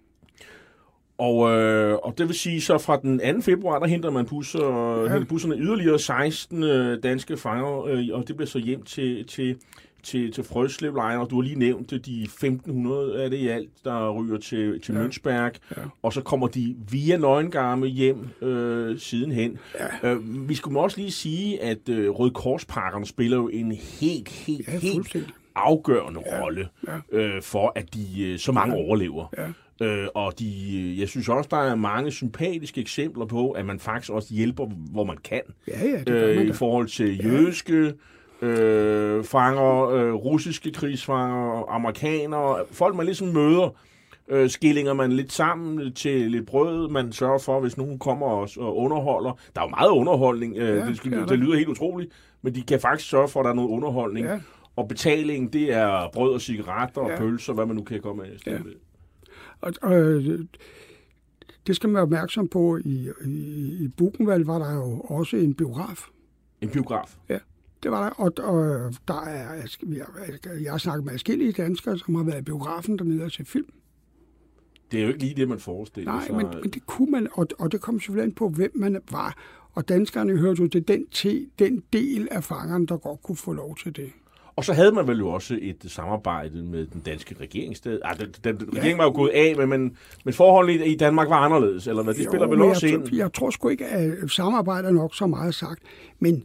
Og det vil sige, så fra den 2. februar, der henter man busserne yderligere 16 danske fanger, og det bliver så hjem til Frøslevlejren, og du har lige nævnt de 1.500 af det i alt, der ryger til Münchberg, og så kommer de via Neuengamme hjem sidenhen. Ja. Vi skulle også lige sige, at Røde Korspakkerne spiller jo en helt afgørende rolle for, at de så mange overlever. Ja. Og jeg synes også, der er mange sympatiske eksempler på, at man faktisk også hjælper, hvor man kan. I forhold til jødiske fanger, russiske krigsfanger, amerikanere, folk man ligesom møder, skillinger man lidt sammen til lidt brød, man sørger for, hvis nogen kommer og underholder. Der er jo meget underholdning, det lyder helt utroligt, men de kan faktisk sørge for, at der er noget underholdning. Ja. Og betalingen, det er brød og cigaretter og pølser, hvad man nu kan komme af. Og det skal man være opmærksom på. I Buchenwald var der jo også en biograf. En biograf? Ja, det var der. Og der er, jeg har snakket med forskellige danskere, som har været i biografen dernede og set film. Det er jo ikke lige det, man forestiller sig. Nej, men det kunne man, og det kom selvfølgelig an på, hvem man var. Og danskerne hørte jo til den del af fangerne, der godt kunne få lov til det. Og så havde man vel jo også et samarbejde med den danske regering. Regeringen var jo gået af, men forholdene i Danmark var anderledes, eller hvad? Det spiller vel også ind? Jeg tror sgu ikke, at samarbejdet nok så meget sagt. Men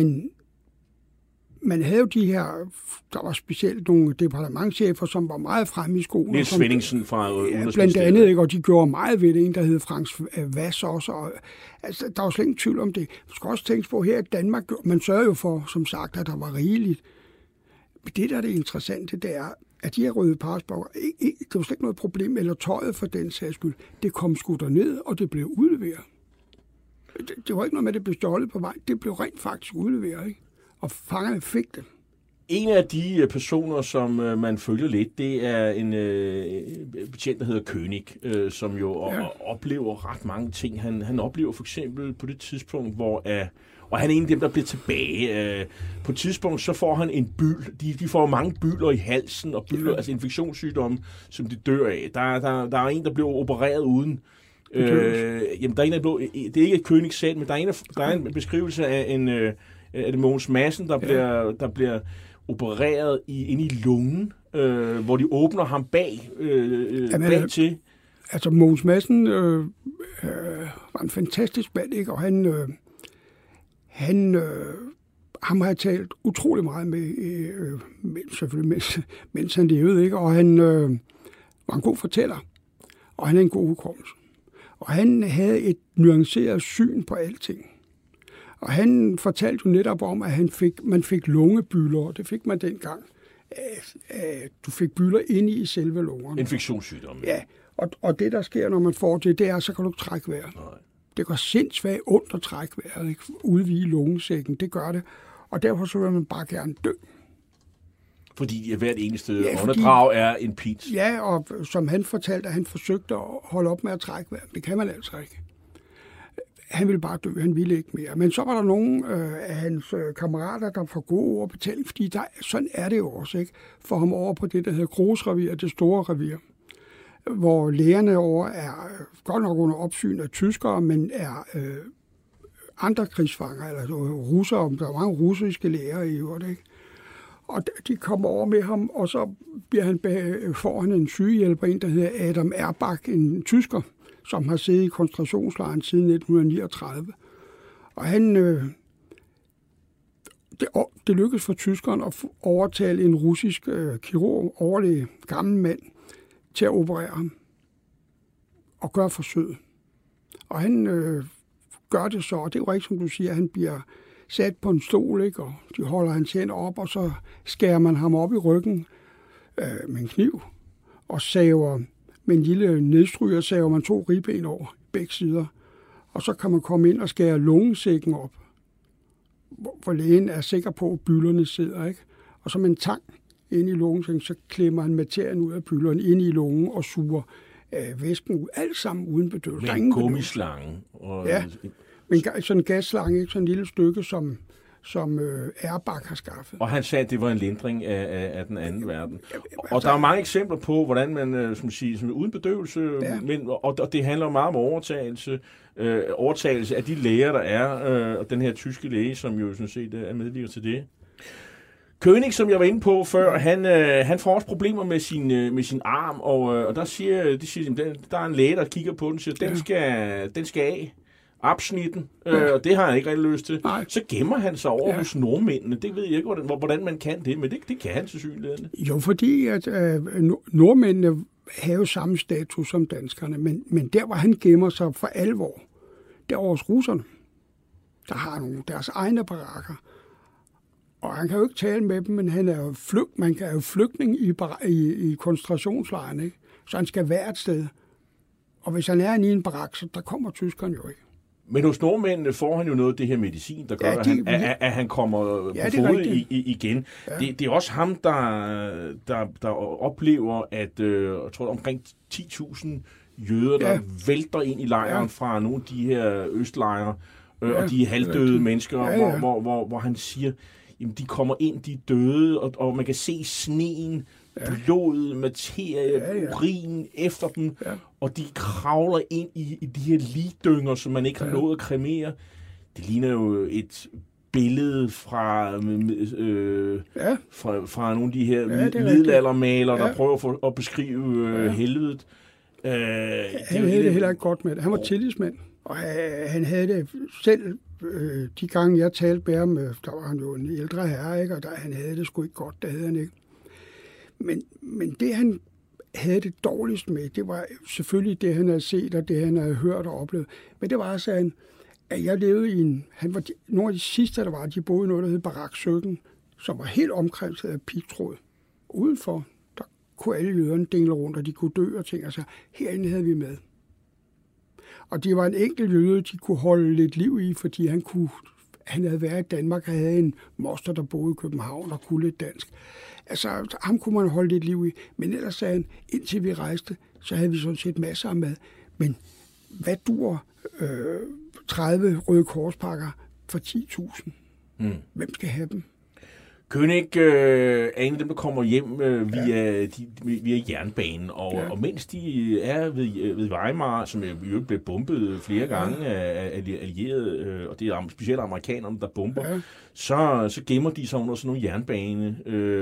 man havde jo de her, der var specielt nogle departementschefer, som var meget fremme i skolen. Niels Svenningsen fra Udenrigsministeriet. Blandt andet, ikke? Og de gjorde meget ved det. En, der hed Frans Vass også. Og, altså, der var slet ingen tvivl om det. Man skal også tænke på, her i Danmark, man sørger jo for, som sagt, at der var rigeligt. Men det, der er det interessante, det er, at de her røde parsborger, det var slet ikke noget problem, eller tøjet for den sags skyld. Det kom sgu derned, og det blev udleveret. Det var ikke noget med, at det blev stjålet på vej. Det blev rent faktisk udleveret, ikke? Og fangerne fik det. En af de personer, som man følger lidt, det er en betjent, der hedder König, som jo oplever ret mange ting. Han oplever for eksempel på det tidspunkt, og han er en af dem, der bliver tilbage. På et tidspunkt, så får han en byld. De får mange bylder i halsen, og bylder, altså infektionssygdomme, som de dør af. Der er en, der bliver opereret uden. Jamen, der er en, der bliver, det er ikke König selv, men der er en beskrivelse af det Mogens Madsen, der bliver opereret inde i lungen, hvor de åbner ham bag til. Altså, Mogens Madsen var en fantastisk mand, ikke? Og ham har jeg talt utrolig meget med, selvfølgelig mens han levede, ikke? Og han var en god fortæller, og han er en god hukommelse. Og han havde et nuanceret syn på alting. Og han fortalte jo netop om, at man fik lungebylder, og det fik man dengang. Du fik bylder inde i selve lungerne. Infektionssygdom. Ja, og det, der sker, når man får det er, så kan du ikke trække vejret. Nej. Det går sindssygt ondt at trække vejret, ikke? Udvide lungesækken, det gør det. Og derfor så vil man bare gerne dø. Fordi hvert eneste åndedrag er en pins. Ja, og som han fortalte, at han forsøgte at holde op med at trække vejret. Det kan man altså ikke. Han ville bare dø, han ville ikke mere. Men så var der nogle af hans kammerater, der får gode ord betaling, fordi sådan er det jo også, ikke? For ham over på det, der hedder Grosrevir, det store revir, hvor lægerne over er godt nok under opsyn af tyskere, men er andre krigsfanger, eller russere, der er mange russiske læger i øvrigt, ikke? Og de kommer over med ham, og så får han en sygehjælper, en der hedder Adam Erbach, en tysker, som har siddet i koncentrationslejren siden 1939. Og han, det lykkedes for tyskeren at overtale en russisk kirurg, overlæge, gammel mand, til at operere ham og gøre forsøget. Og han gør det så, og det er jo ikke, som du siger, han bliver sat på en stol, ikke? Og de holder hans hænder op, og så skærer man ham op i ryggen med en kniv, og saver med en lille nedstryger, saver man 2 ribben over begge sider, og så kan man komme ind og skære lungesækken op, hvor lægen er sikker på, at bylderne sidder, ikke? Og så med en tang ind i lungesækken, så klemmer han materien ud af bylderne ind i lungen og suger væsken ud, alt sammen uden bedøvelse. Med en gummislange. Ja, men sådan en gasslange, ikke? Sådan en lille stykke, som Erbach har skaffet. Og han sagde, at det var en lindring af den anden verden. Og der er mange eksempler på, hvordan man, som uden bedøvelse, og det handler meget om overtagelse af de læger, der er, og den her tyske læge, som jo sådan set er medvirker til det. König, som jeg var inde på før, han får også problemer med sin arm, og der siger, der er en læge, der kigger på den og siger, den skal af. Absnitten, og det har han ikke rigtig lyst til. Nej. Så gemmer han sig over hos nordmændene. Det ved jeg ikke, hvordan man kan det, men det kan han tilsyneladende. Jo, fordi at nordmændene har jo samme status som danskerne, men der, hvor han gemmer sig for alvor, der er hos russerne. Der har nogle deres egne barakker. Og han kan jo ikke tale med dem, men han er jo flygtning i koncentrationslejren, ikke? Så han skal være et sted. Og hvis han er i en barak, så der kommer tyskerne jo ikke. Men hos nordmændene får han jo noget af det her medicin, der gør, at han kommer på fod igen. Ja. Det er også ham, der oplever, at jeg tror, omkring 10.000 jøder, der vælter ind i lejren fra nogle af de her østlejre, og de halvdøde mennesker, hvor han siger, jamen, de kommer ind, de er døde, og man kan se sneen, blod, materie, urin efter dem, og de kravler ind i de her ligdynger, som man ikke har nået at kremere. Det ligner jo et billede fra nogle af de her middelaldermalere, der prøver at beskrive helvedet. Han havde det heller ikke godt med det. Han var tillidsmand, og han havde det selv. De gange, jeg talte med ham, der var han jo en ældre herre, ikke? Og han havde det sgu ikke godt, det havde han ikke. Men det, han havde det dårligst med, det var selvfølgelig det, han havde set, og det, han havde hørt og oplevet. Men det var altså, at jeg levede i nogle af de sidste, der var, de boede i noget, der hed Barak 17, som var helt omkranset af pigtråd. Udenfor, der kunne alle jøderne dingle rundt, og de kunne dø og ting. Altså, herinde havde vi med. Og det var en enkelt jøde, de kunne holde lidt liv i, fordi han havde været i Danmark og havde en moster, der boede i København og kunne lidt dansk. Altså, ham kunne man holde lidt liv i. Men ellers sagde han, indtil vi rejste, så havde vi sådan set masser af mad. Men hvad dur 30 Røde Korspakker for 10.000? Hvem skal have dem? König er en af dem, der kommer hjem via jernbanen, og mens de er ved Weimar, som jo blev bombet flere gange af allierede, og det er specielt amerikanerne, der bomber, så gemmer de sig under sådan nogle jernbane,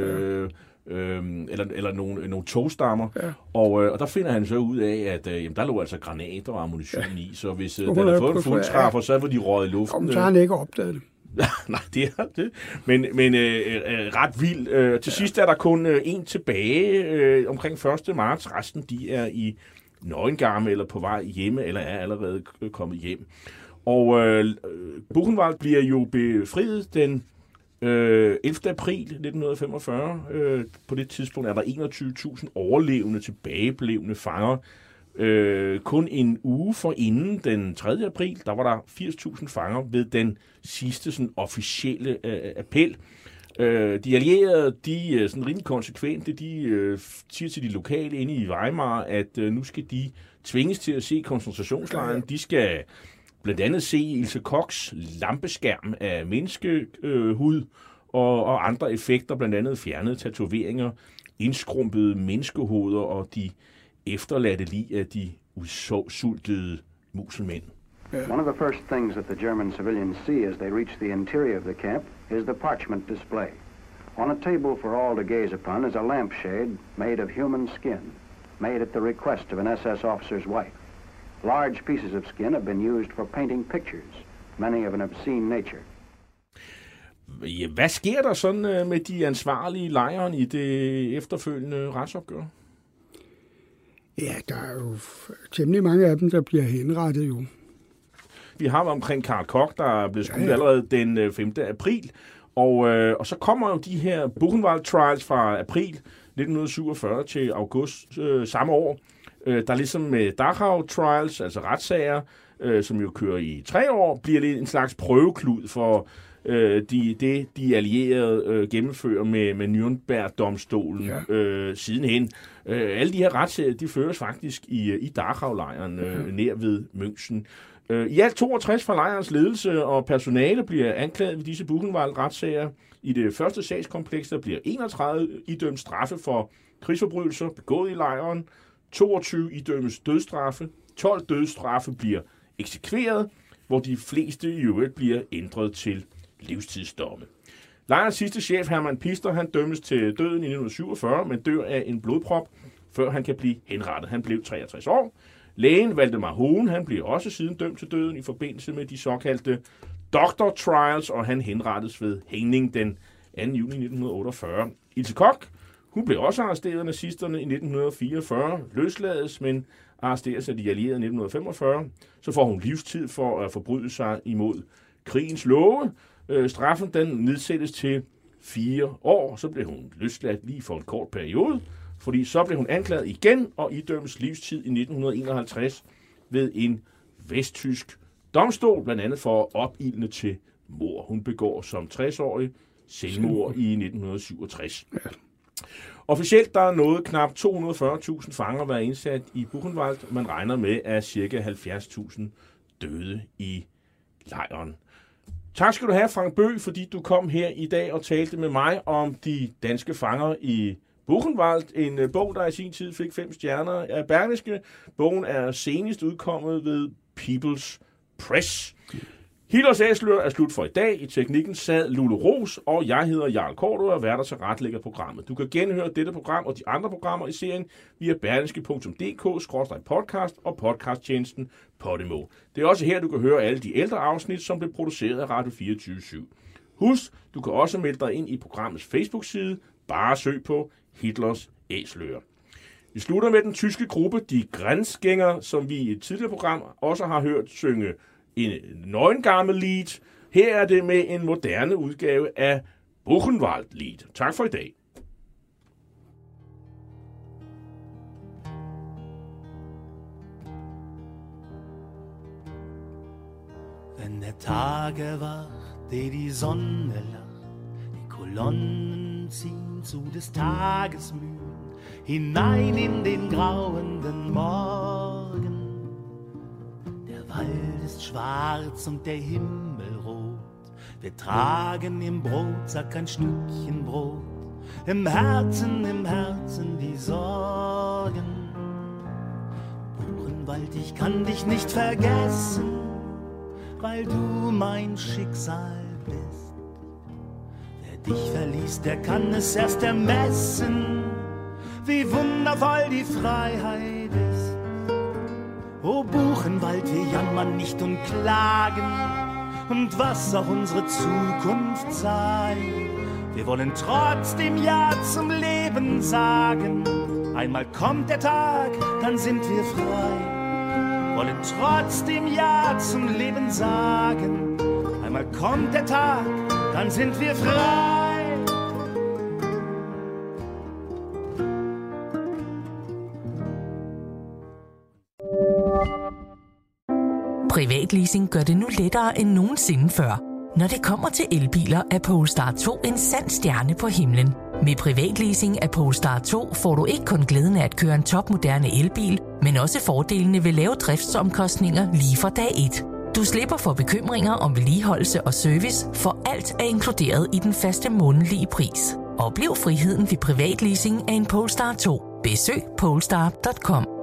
eller nogle togstammer, og der finder han så ud af, at der lå altså granater og ammunition i, så hvis den havde fået en fuldtræffer, så var de røget i luften. Så har han ikke opdaget det. Nej, det er det. Men ret vildt. Til sidst er der kun en tilbage omkring 1. marts. Resten, de er i nøgengarme eller på vej hjemme, eller er allerede kommet hjem. Og Buchenwald bliver jo befriet den 11. april 1945. På det tidspunkt er der 21.000 overlevende, tilbageblevne fanger. Kun en uge forinden den 3. april, der var der 80.000 fanger ved den sidste sådan, officielle appel. De allierede, de sådan rimelig konsekvente, de siger til de lokale inde i Weimar, at nu skal de tvinges til at se koncentrationslejren. De skal blandt andet se Ilse Kochs lampeskærm af menneskehud og andre effekter, blandt andet fjernede tatoveringer, indskrumpede menneskehoveder og de efterladte lig af de udsultede muselmænd. One of the first things that the German civilians see as they reach the interior of the camp is the parchment display. On a table for all to gaze upon is a lampshade made of human skin, made at the request of an SS officer's wife. Large pieces of skin have been used for painting pictures, many of an obscene nature. Ja, hvad sker der sådan med de ansvarlige i lejren i det efterfølgende retsopgør? Ja, der er jo temmelig mange af dem, der bliver henrettet jo. Vi har omkring Karl Koch, der er blevet skudt allerede den 5. april. Og så kommer jo de her Buchenwald Trials fra april 1947 til august samme år. Der er ligesom med Dachau Trials, altså retssager, som jo kører i 3 år, bliver det en slags prøveklud for de allierede gennemfører med Nürnberg-domstolen sidenhen. Alle de her retssager, de føres faktisk i Dachau-lejren nær ved München. I alt 62 fra lejrens ledelse og personale bliver anklaget ved disse Buchenwald-retssager. I det første sagskompleks, der bliver 31 idømt straffe for krigsforbrydelser begået i lejren. 22 idømmes dødsstraffe. 12 dødsstraffe bliver eksekveret, hvor de fleste i øvrigt bliver ændret til livstidsdomme. Lejrens sidste chef, Hermann Pister, han dømmes til døden i 1947, men dør af en blodprop, før han kan blive henrettet. Han blev 63 år. Lægen Valdemar Hohen, han blev også siden dømt til døden i forbindelse med de såkaldte Doctor Trials, og han henrettes ved hængning den 2. juni 1948. Ilse Koch, hun blev også arresteret af nazisterne i 1944, løslades, men arresteres af de allierede i 1945. Så får hun livstid for at forbryde sig imod krigens love. Straffen den nedsættes til 4 år, så blev hun løsladt lige for en kort periode, fordi så blev hun anklaget igen og idømmes livstid i 1951 ved en vesttysk domstol, blandt andet for opildne til mord. Hun begår som 60-årig selvmord i 1967. Officielt der er nået knap 240.000 fanger været indsat i Buchenwald. Man regner med, at ca. 70.000 døde i lejren. Tak skal du have, Frank Bøgh, fordi du kom her i dag og talte med mig om de danske fanger i Buchenwald. En bog, der i sin tid fik 5 stjerner af Berlingske. Bogen er senest udkommet ved People's Press. Hitlers Æseløer er slut for i dag. I teknikken sad Lule Ros, og jeg hedder Jarl Cordua og værter til retlægger programmet. Du kan genhøre dette program og de andre programmer i serien via berlingske.dk/podcast og podcasttjenesten Podimo. Det er også her, du kan høre alle de ældre afsnit, som blev produceret af Radio 24/7. Husk, du kan også melde dig ind i programmets Facebook-side. Bare søg på Hitlers Æseløer. Vi slutter med den tyske gruppe De Grenzgänger, som vi i et tidligere program også har hørt synge en Neuengamme-lied. Her er det med en moderne udgave af Buchenwald-lied. Tak for i dag. Wenn der Tag erwacht, die Sonne lacht, die Kolonnen ziehen zu des Tages Mühen, hinein in den grauenden Morgen. Der Wald ist schwarz und der Himmel rot, wir tragen im Brotsack ein Stückchen Brot, im Herzen die Sorgen. Buchenwald, ich kann dich nicht vergessen, weil du mein Schicksal bist. Wer dich verließ, der kann es erst ermessen, wie wundervoll die Freiheit ist. O Buchenwald, wir jammern nicht und klagen, und was auch unsere Zukunft sei. Wir wollen trotzdem Ja zum Leben sagen. Einmal kommt der Tag, dann sind wir frei. Wollen trotzdem Ja zum Leben sagen. Einmal kommt der Tag, dann sind wir frei. Privatleasing gør det nu lettere end nogensinde før. Når det kommer til elbiler, er Polestar 2 en sand stjerne på himlen. Med privatleasing af Polestar 2 får du ikke kun glæden af at køre en topmoderne elbil, men også fordelene ved lave driftsomkostninger lige fra dag 1. Du slipper for bekymringer om vedligeholdelse og service, for alt er inkluderet i den faste månedlige pris. Oplev friheden ved privatleasing af en Polestar 2. Besøg polestar.com.